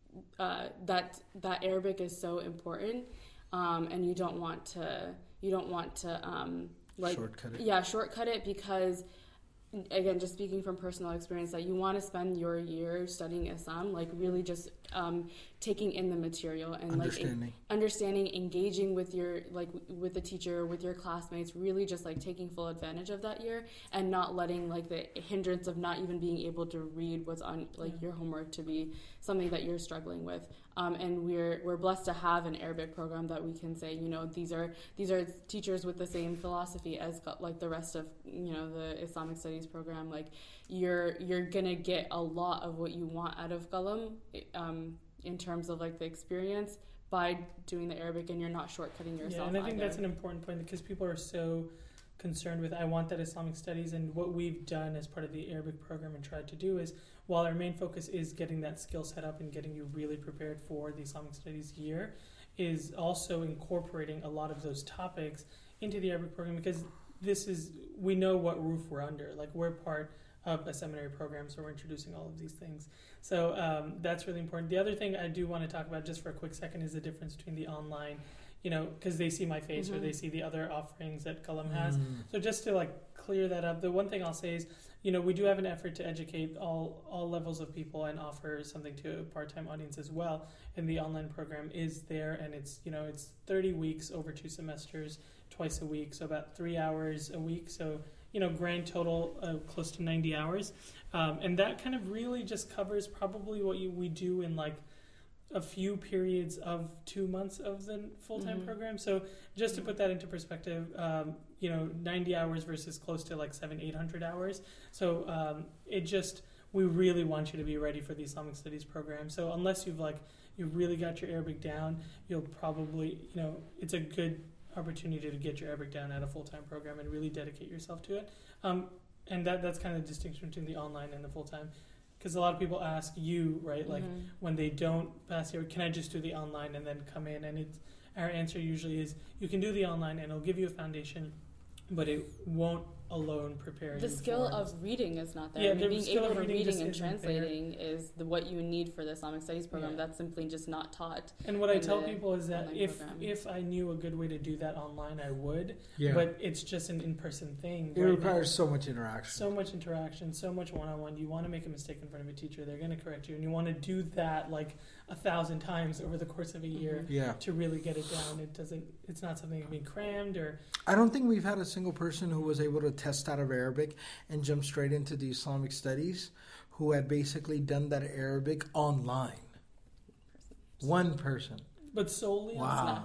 uh, that that Arabic is so important, um, and you don't want to you don't want to um, like shortcut it. Yeah, shortcut it because, again, just speaking from personal experience, that you want to spend your year studying Islam, like really just um, taking in the material and understanding. like en- understanding, engaging with your like with the teacher, with your classmates, really just like taking full advantage of that year and not letting like the hindrance of not even being able to read what's on like yeah. your homework to be something that you're struggling with. Um, and we're we're blessed to have an Arabic program that we can say, you know, these are these are teachers with the same philosophy as like the rest of, you know, the Islamic Studies program. Like you're you're gonna get a lot of what you want out of Qalam um, in terms of like the experience by doing the Arabic, and you're not shortcutting yourself. Yeah, and I think either. that's an important point because people are so concerned with I want that Islamic Studies, and what we've done as part of the Arabic program and tried to do is, while our main focus is getting that skill set up and getting you really prepared for the Islamic Studies year, is also incorporating a lot of those topics into the Arabic program, because this is, we know what roof we're under. Like we're part of a seminary program, so we're introducing all of these things. So um, that's really important. The other thing I do want to talk about just for a quick second is the difference between the online, you know, because they see my face mm-hmm. or they see the other offerings that Qalam has. Mm. So just to like clear that up, the one thing I'll say is, you know, we do have an effort to educate all, all levels of people and offer something to a part-time audience as well. And the online program is there, and it's, you know, it's thirty weeks over two semesters, twice a week, so about three hours a week. So, you know, grand total uh, close to ninety hours. Um, and that kind of really just covers probably what you, we do in like a few periods of two months of the full-time mm-hmm. program. So just to put that into perspective, um, you know, ninety hours versus close to like seven, eight hundred hours. So um, it just, we really want you to be ready for the Islamic Studies program. So unless you've like, you really got your Arabic down, you'll probably, you know, it's a good opportunity to get your Arabic down at a full-time program and really dedicate yourself to it. Um, and that that's kind of the distinction between the online and the full-time. Because a lot of people ask you, right, like mm-hmm. when they don't pass here, can I just do the online and then come in? And it's, our answer usually is you can do the online and it'll give you a foundation, but it won't alone prepare the you skill for, of reading is not there. Yeah, I mean, the being skill able of to reading reading and just isn't translating is the, what you need for the Islamic Studies program. Yeah. That's simply just not taught. And what I tell people is that if program. if I knew a good way to do that online, I would. Yeah. But it's just an in-person thing. It right requires now. so much interaction. So much interaction, so much one-on-one. You want to make a mistake in front of a teacher, they're going to correct you. And you want to do that like a thousand times over the course of a year mm-hmm. yeah. to really get it down. It doesn't, it's not something that can be crammed or... I don't think we've had a single person who was able to test out of Arabic and jump straight into the Islamic Studies who had basically done that Arabic online. One person. But solely wow. on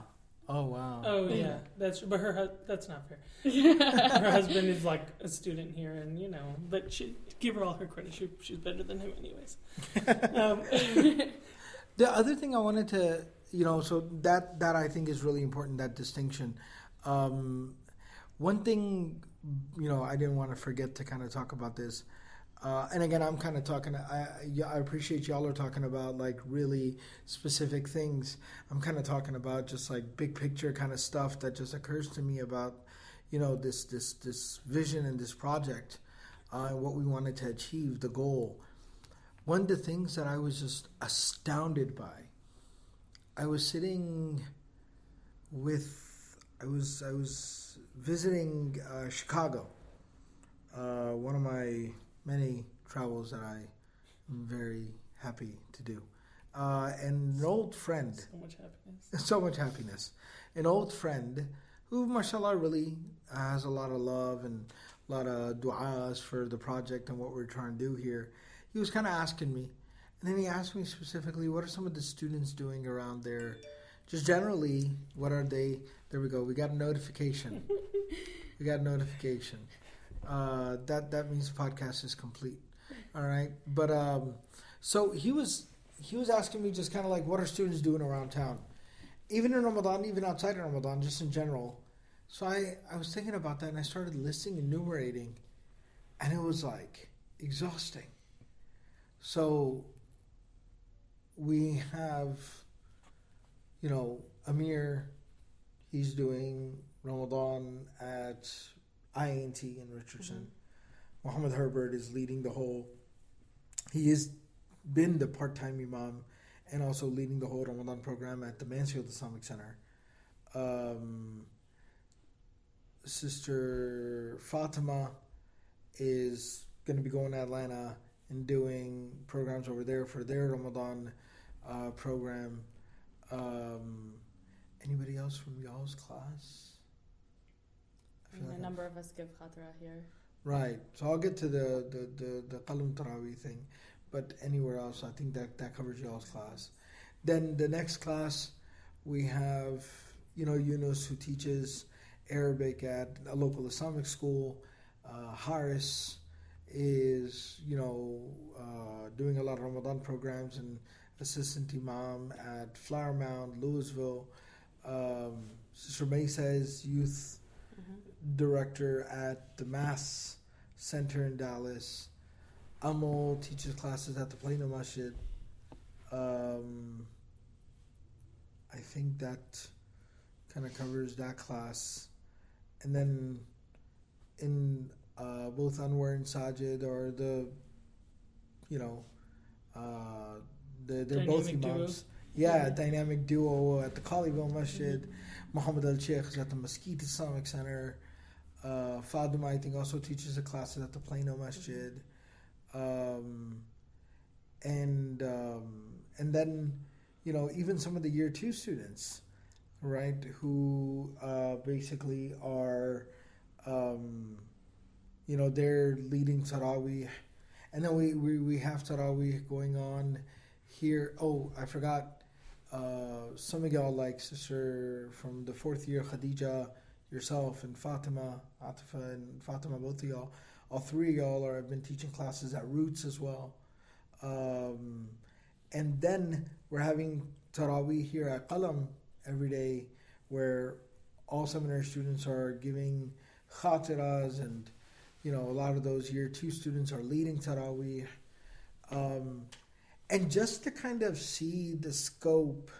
Oh wow. Oh yeah, that's but her hu- that's not fair. Her husband is like a student here, and you know, but she, give her all her credit. She, she's better than him, anyways. um, The other thing I wanted to, you know, so that that I think is really important, that distinction. Um, one thing, you know, I didn't want to forget to kind of talk about this. Uh, and again, I'm kind of talking, I, I appreciate y'all are talking about like really specific things. I'm kind of talking about just like big picture kind of stuff that just occurs to me about, you know, this this this vision and this project uh, and what we wanted to achieve, the goal. One of the things that I was just astounded by, I was sitting with, I was I was visiting uh, Chicago, uh, one of my many travels that I am very happy to do. Uh, and an old friend, so much happiness. so much happiness, an old friend who, mashallah, really has a lot of love and a lot of du'as for the project and what we're trying to do here. He was kind of asking me, and then he asked me specifically, what are some of the students doing around there? Just generally, what are they? There we go. We got a notification. we got a notification. Uh, that that means the podcast is complete. All right, but um, so he was he was asking me just kind of like, what are students doing around town, even in Ramadan, even outside of Ramadan, just in general. So I I was thinking about that, and I started listing, enumerating, and it was like exhausting. So we have, you know, Amir. He's doing Ramadan at I A N T in Richardson. Mm-hmm. Muhammad Herbert is leading the whole. He has been the part-time imam and also leading the whole Ramadan program at the Mansfield Islamic Center. Um, Sister Fatima is going to be going to Atlanta and doing programs over there for their Ramadan uh, program. Um, anybody else from y'all's class? I mean, like a number I've... of us give khatra here. Right. So I'll get to the, the, the, the Qalam Tarawih thing. But anywhere else, I think that, that covers y'all's class. Then the next class, we have, you know, Yunus, who teaches Arabic at a local Islamic school. Uh, Haris is, you know, uh, doing a lot of Ramadan programs and assistant imam at Flower Mound, Louisville. Um, Sister Mesa is youth mm-hmm. director at the Mass Center in Dallas. Amo teaches classes at the Plano Masjid. Um, I think that kind of covers that class. And then in uh, both Anwar and Sajid are the, you know, uh, the, they're dynamic both imams. Duo. Yeah, yeah, dynamic duo at the Khaliville Masjid. Mm-hmm. Muhammad Al-Sheikh is at the Mesquite Islamic Center. Uh, Faduma, I think, also teaches the classes at the Plano Masjid. Um, and um, and then, you know, even some of the year two students, right, who uh, basically are, um, you know, they're leading Tarawih. And then we, we, we have Tarawih going on here. Oh, I forgot, uh, some of y'all, like Sister from the fourth year, Khadija, yourself, and Fatima, Atifa, and Fatima, both of y'all. All three of y'all are have been teaching classes at Roots as well. Um, and then we're having Tarawih here at Qalam every day, where all seminary students are giving khatiras, and, you know, a lot of those year two students are leading Tarawih. Um, and just to kind of see the scope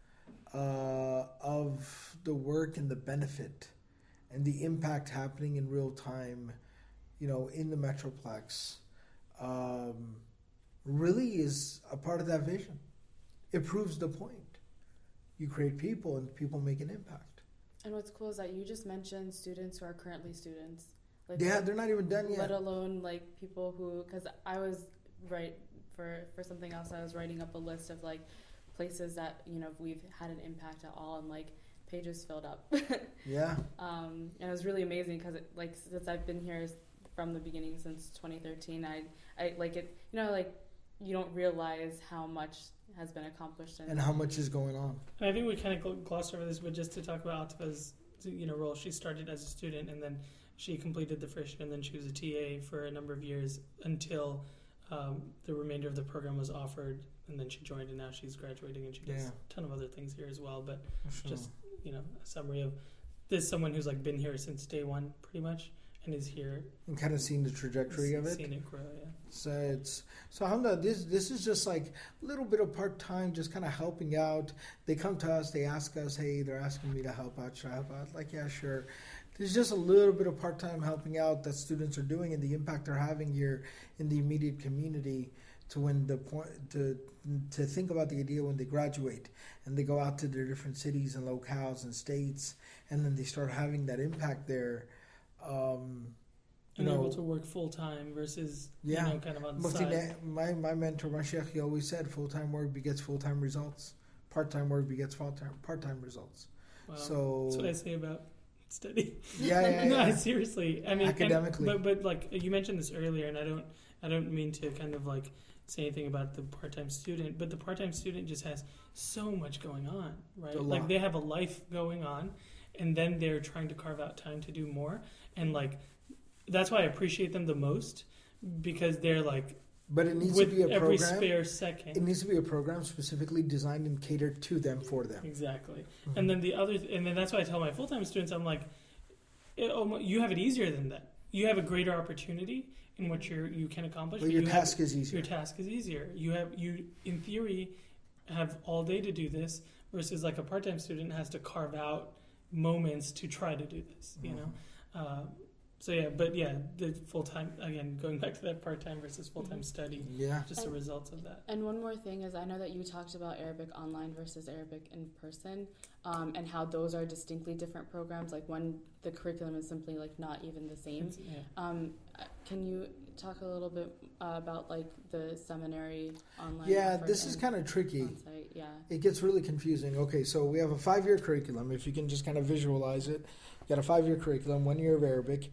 uh, of the work and the benefit and the impact happening in real time, you know, in the Metroplex, um, really is a part of that vision. It proves the point. You create people, and people make an impact. And what's cool is that you just mentioned students who are currently students. Like, yeah, they're not even done yet. Let alone like people who, because I was right for for something else. I was writing up a list of like places that, you know, we've had an impact at all, and like pages filled up. Yeah. Um, and it was really amazing because like since I've been here from the beginning since twenty thirteen, I I like it. You know, like you don't realize how much has been accomplished and how much is going on. And I think we kind of glossed over this, but just to talk about Atifa's, you know, role, she started as a student and then she completed the first year and then she was a T A for a number of years until um, the remainder of the program was offered, and then she joined and now she's graduating and she does Yeah. a ton of other things here as well. But Sure. just, you know, a summary of this, someone who's like been here since day one pretty much and is here. And kind of seeing the trajectory of it. Seen it grow, yeah. So it's so alhamdulillah, this this is just like a little bit of part time, just kind of helping out. They come to us, they ask us, hey, they're asking me to help out. Should I help out? Like, yeah, sure. There's just a little bit of part time helping out that students are doing, and the impact they're having here in the immediate community. To when the point to to think about the idea when they graduate and they go out to their different cities and locales and states, and then they start having that impact there. Um, You And they're know, able to work full time versus, yeah. you know, kind of on the Mufti side. Na- my my mentor, my sheikh, he always said, full time work begets full time results. Part time work begets part time results. Wow. So That's what I say about study. yeah, yeah, no, yeah. seriously. I mean, and- Academically. but but like you mentioned this earlier, and I don't I don't mean to kind of like say anything about the part time student, but the part time student just has so much going on, right? A Like lot. they have a life going on, and then they're trying to carve out time to do more, and like that's why I appreciate them the most, because they're like But it needs with to be a every program. spare second. It needs to be a program specifically designed and catered to them for them. Exactly. Mhm. And then the other, th- and then that's why I tell my full time students, I'm like, it, almo- you have it easier than that. You have a greater opportunity in what you you can accomplish. But your you task have, is easier. Your task is easier. You have you in theory have all day to do this, versus like a part time student has to carve out moments to try to do this. You know. Uh, so yeah, but yeah, the full time again, going back to that part time versus full time Mhm. study, Yeah. just the And- results of that. And one more thing is, I know that you talked about Arabic online versus Arabic in person, um, and how those are distinctly different programs. Like one, the curriculum is simply like not even the same. It's- yeah. Um, uh, can you talk a little bit uh, about like the seminary online? Yeah, effort this is and kind of tricky. on-site? Yeah. It gets really confusing. Okay, so we have a five-year curriculum. If you can just kind of visualize it, you got a five-year curriculum, one year of Arabic.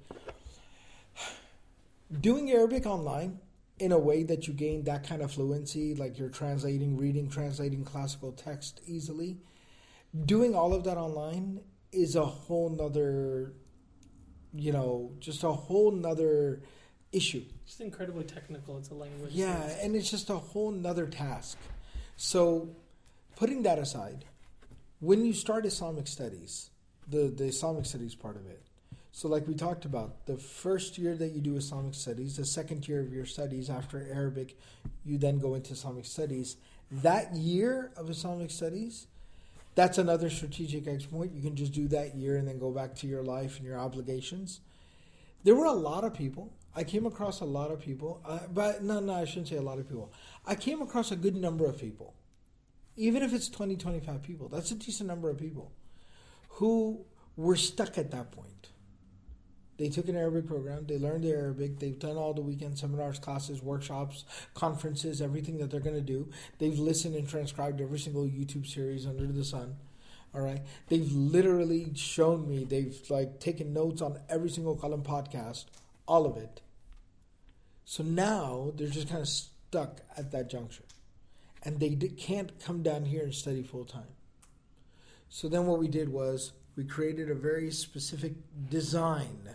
Doing Arabic online in a way that you gain that kind of fluency, like you're translating, reading, translating classical text easily. Doing all of that online is a whole nother, you know, just a whole nother issue. Just incredibly technical. It's a language. Yeah, that's- and it's just a whole nother task. So, putting that aside, when you start Islamic studies, the, the Islamic studies part of it, so like we talked about, the first year that you do Islamic studies, the second year of your studies after Arabic, you then go into Islamic studies. That year of Islamic studies, that's another strategic exploit. You can just do that year and then go back to your life and your obligations. There were a lot of people. I came across a lot of people, uh, but no, no, I shouldn't say a lot of people. I came across a good number of people, even if it's twenty, twenty-five people. That's a decent number of people who were stuck at that point. They took an Arabic program, they learned the Arabic, they've done all the weekend seminars, classes, workshops, conferences, everything that they're going to do. They've listened and transcribed every single YouTube series under the sun. All right. They've literally shown me, they've like taken notes on every single Qalam podcast, all of it. So now they're just kind of stuck at that juncture. And they d- can't come down here and study full time. So then what we did was we created a very specific design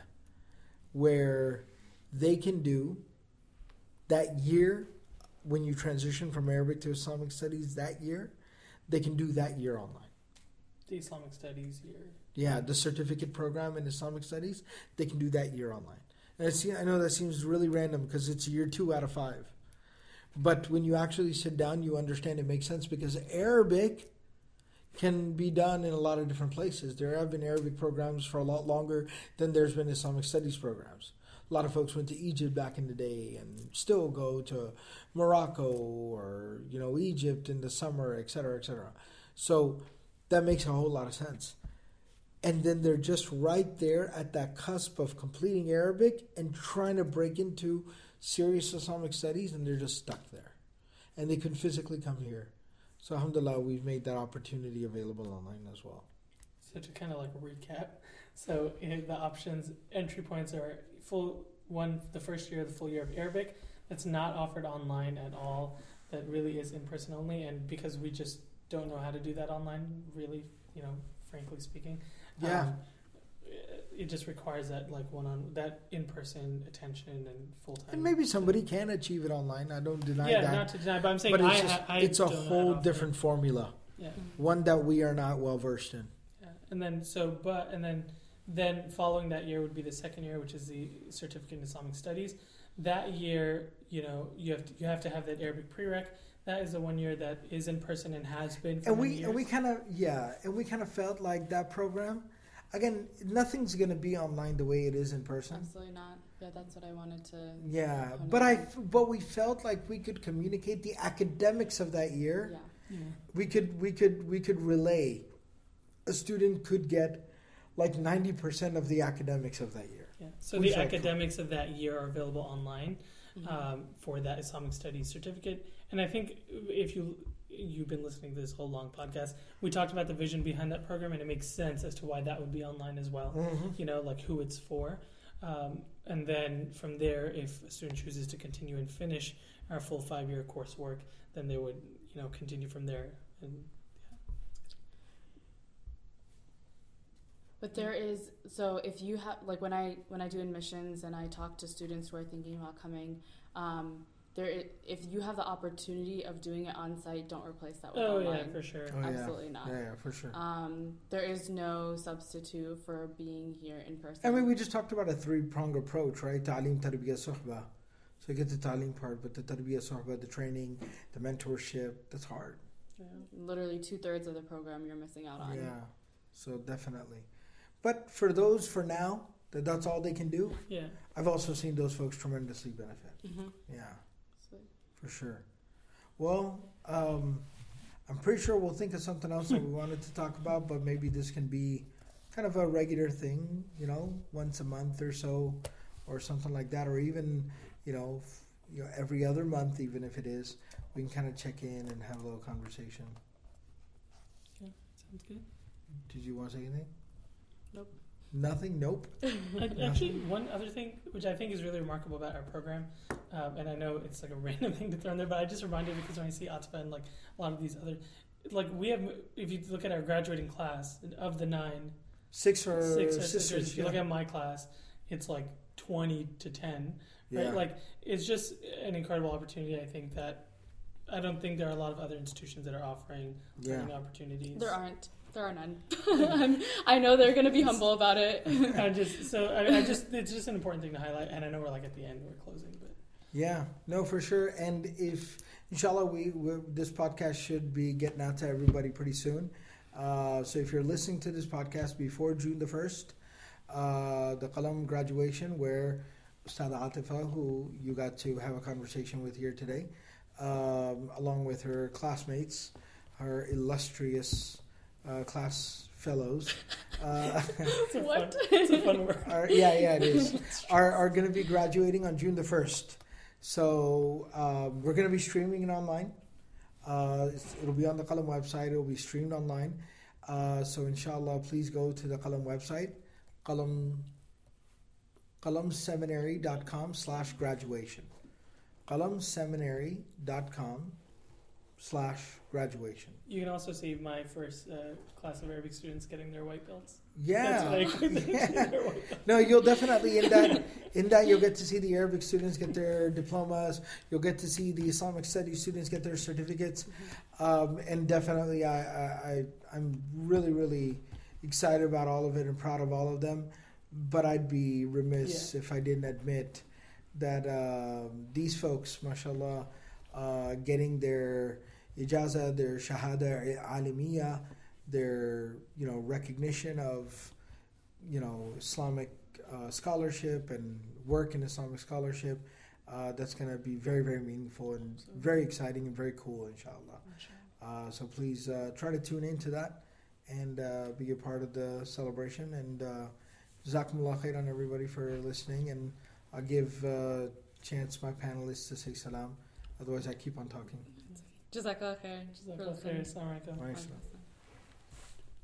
where they can do that year when you transition from Arabic to Islamic studies, that year, they can do that year online. The Islamic Studies year. Yeah, the certificate program in Islamic studies, they can do that year online. And I, see, I know that seems really random because it's year two out of five. But when you actually sit down, you understand it makes sense because Arabic can be done in a lot of different places. There have been Arabic programs for a lot longer than there's been Islamic studies programs. A lot of folks went to Egypt back in the day and still go to Morocco or, you know, Egypt in the summer, et cetera, et cetera. So that makes a whole lot of sense. And then they're just right there at that cusp of completing Arabic and trying to break into serious Islamic studies, and they're just stuck there. And they can physically come here. So alhamdulillah, we've made that opportunity available online as well. So to kind of like recap, so you know, the options, entry points are full one, the first year, the full year of Arabic. that's not offered online at all, that really is in person only, and because we just don't know how to do that online, really, you know, frankly speaking. Yeah. Um, it just requires that like one on that in person attention and full time. And maybe somebody can achieve it online. I don't deny yeah, that. not to deny, but I'm saying But it's I, just, I, I it's a don't know how whole to offer different it. formula, Yeah. one that we are not well versed in. Yeah, and then so, but and then then following that year would be the second year, which is the certificate in Islamic Studies. That year, you know, you have to, you have to have that Arabic prereq. That is the one year that is in person and has been for And many we years. and we kind of yeah, and we kind of felt like that program. Again, nothing's gonna be online the way it is in person. Absolutely not. Yeah, that's what I wanted to. Yeah, hone but in I on. but we felt like we could communicate the academics of that year. Yeah. Yeah. We could we could we could relay. A student could get like ninety percent of the academics of that year. Yeah. So We the felt academics of that year are available online Mhm. um, for that Islamic Studies certificate. And I think if you you've been listening to this whole long podcast, we talked about the vision behind that program, and it makes sense as to why that would be online as well. Mhm. You know, like who it's for. Um, and then from there, if a student chooses to continue and finish our full five-year coursework, then they would, you know, continue from there. And But there is, so if you have, like when I when I do admissions and I talk to students who are thinking about coming, um, there i- if you have the opportunity of doing it on site, don't replace that with oh online. yeah, for sure. Oh, yeah. Absolutely not. Yeah, yeah, for sure. Um, there is no substitute for being here in person. I mean, we just talked about a three-pronged approach, right? Ta'aleem, tarbiyah, suhbah. So you get the ta'aleem part, but the tarbiyah, suhbah, the training, the mentorship, that's hard. Yeah. Literally two thirds of the program you're missing out on. Yeah, so definitely. But for those, for now, that that's all they can do, Yeah. I've also seen those folks tremendously benefit. Mm-hmm. Yeah, So, for sure. Well, um, I'm pretty sure we'll think of something else that we wanted to talk about, but maybe this can be kind of a regular thing, you know, once a month or so, or something like that, or even, you know, f- you know, every other month, even if it is, we can kind of check in and have a little conversation. Sounds good. Did you want to say anything? Nope. Nothing? Nope. Ac- Actually, one other thing which I think is really remarkable about our program, um, and I know it's like a random thing to throw in there, but I just reminded because when I see Atfa and like a lot of these other, like we have, if you look at our graduating class of the nine, Six or six or sisters. sisters. If you yeah. look at my class, it's like twenty to ten. yeah. Right? Like it's just an incredible opportunity. I think that I don't think there are a lot of other institutions that are offering yeah. learning opportunities. there aren't. There are none. I'm- I know they're going to be humble about it. I just so I, I just it's just an important thing to highlight, and I know we're like at the end, we're closing, but Yeah, no, for sure. And if, inshallah, we, we this podcast should be getting out to everybody pretty soon. Uh, so if you're listening to this podcast before June the first, uh, the Qalam graduation, where Ustad Atifa, who you got to have a conversation with here today, um, along with her classmates, her illustrious uh, class fellows, uh, it's a What? fun, it's a fun word. are, yeah, yeah, it is, are, are going to be graduating on June the first. So um, we're going to be streaming it online. Uh, it's- it'll be on the Qalam website. It'll be streamed online. Uh, so inshallah, please go to the Qalam website, Qalam, qalamseminary.com slash graduation. qalamseminary.com slash graduation. You can also see my first uh, class of Arabic students getting their white belts. Yeah. That's what I Yeah. their white belts. No, you'll definitely in that in that you'll get to see the Arabic students get their diplomas. You'll get to see the Islamic Studies students get their certificates, um, and definitely I, I, I I'm really really excited about all of it and proud of all of them. But I'd be remiss Yeah. if I didn't admit that um these folks, mashallah, uh, getting their ijaza, their shahada alimiya, their you know recognition of you know Islamic uh, scholarship and work in Islamic scholarship, uh, that's going to be very very meaningful and very exciting and very cool, inshallah. Uh, so please uh, try to tune into that and uh, be a part of the celebration. And uh, jazakumullah khair on everybody for listening. And I'll give uh, chance my panelists to say salam. Otherwise, I keep on talking. Jazakallah khair. Jazakallah khair. Assalamu alaikum. Wa alaikum.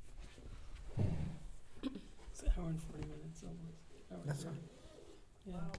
It's an hour and forty minutes almost. Hour and That's forty. fine. Yeah.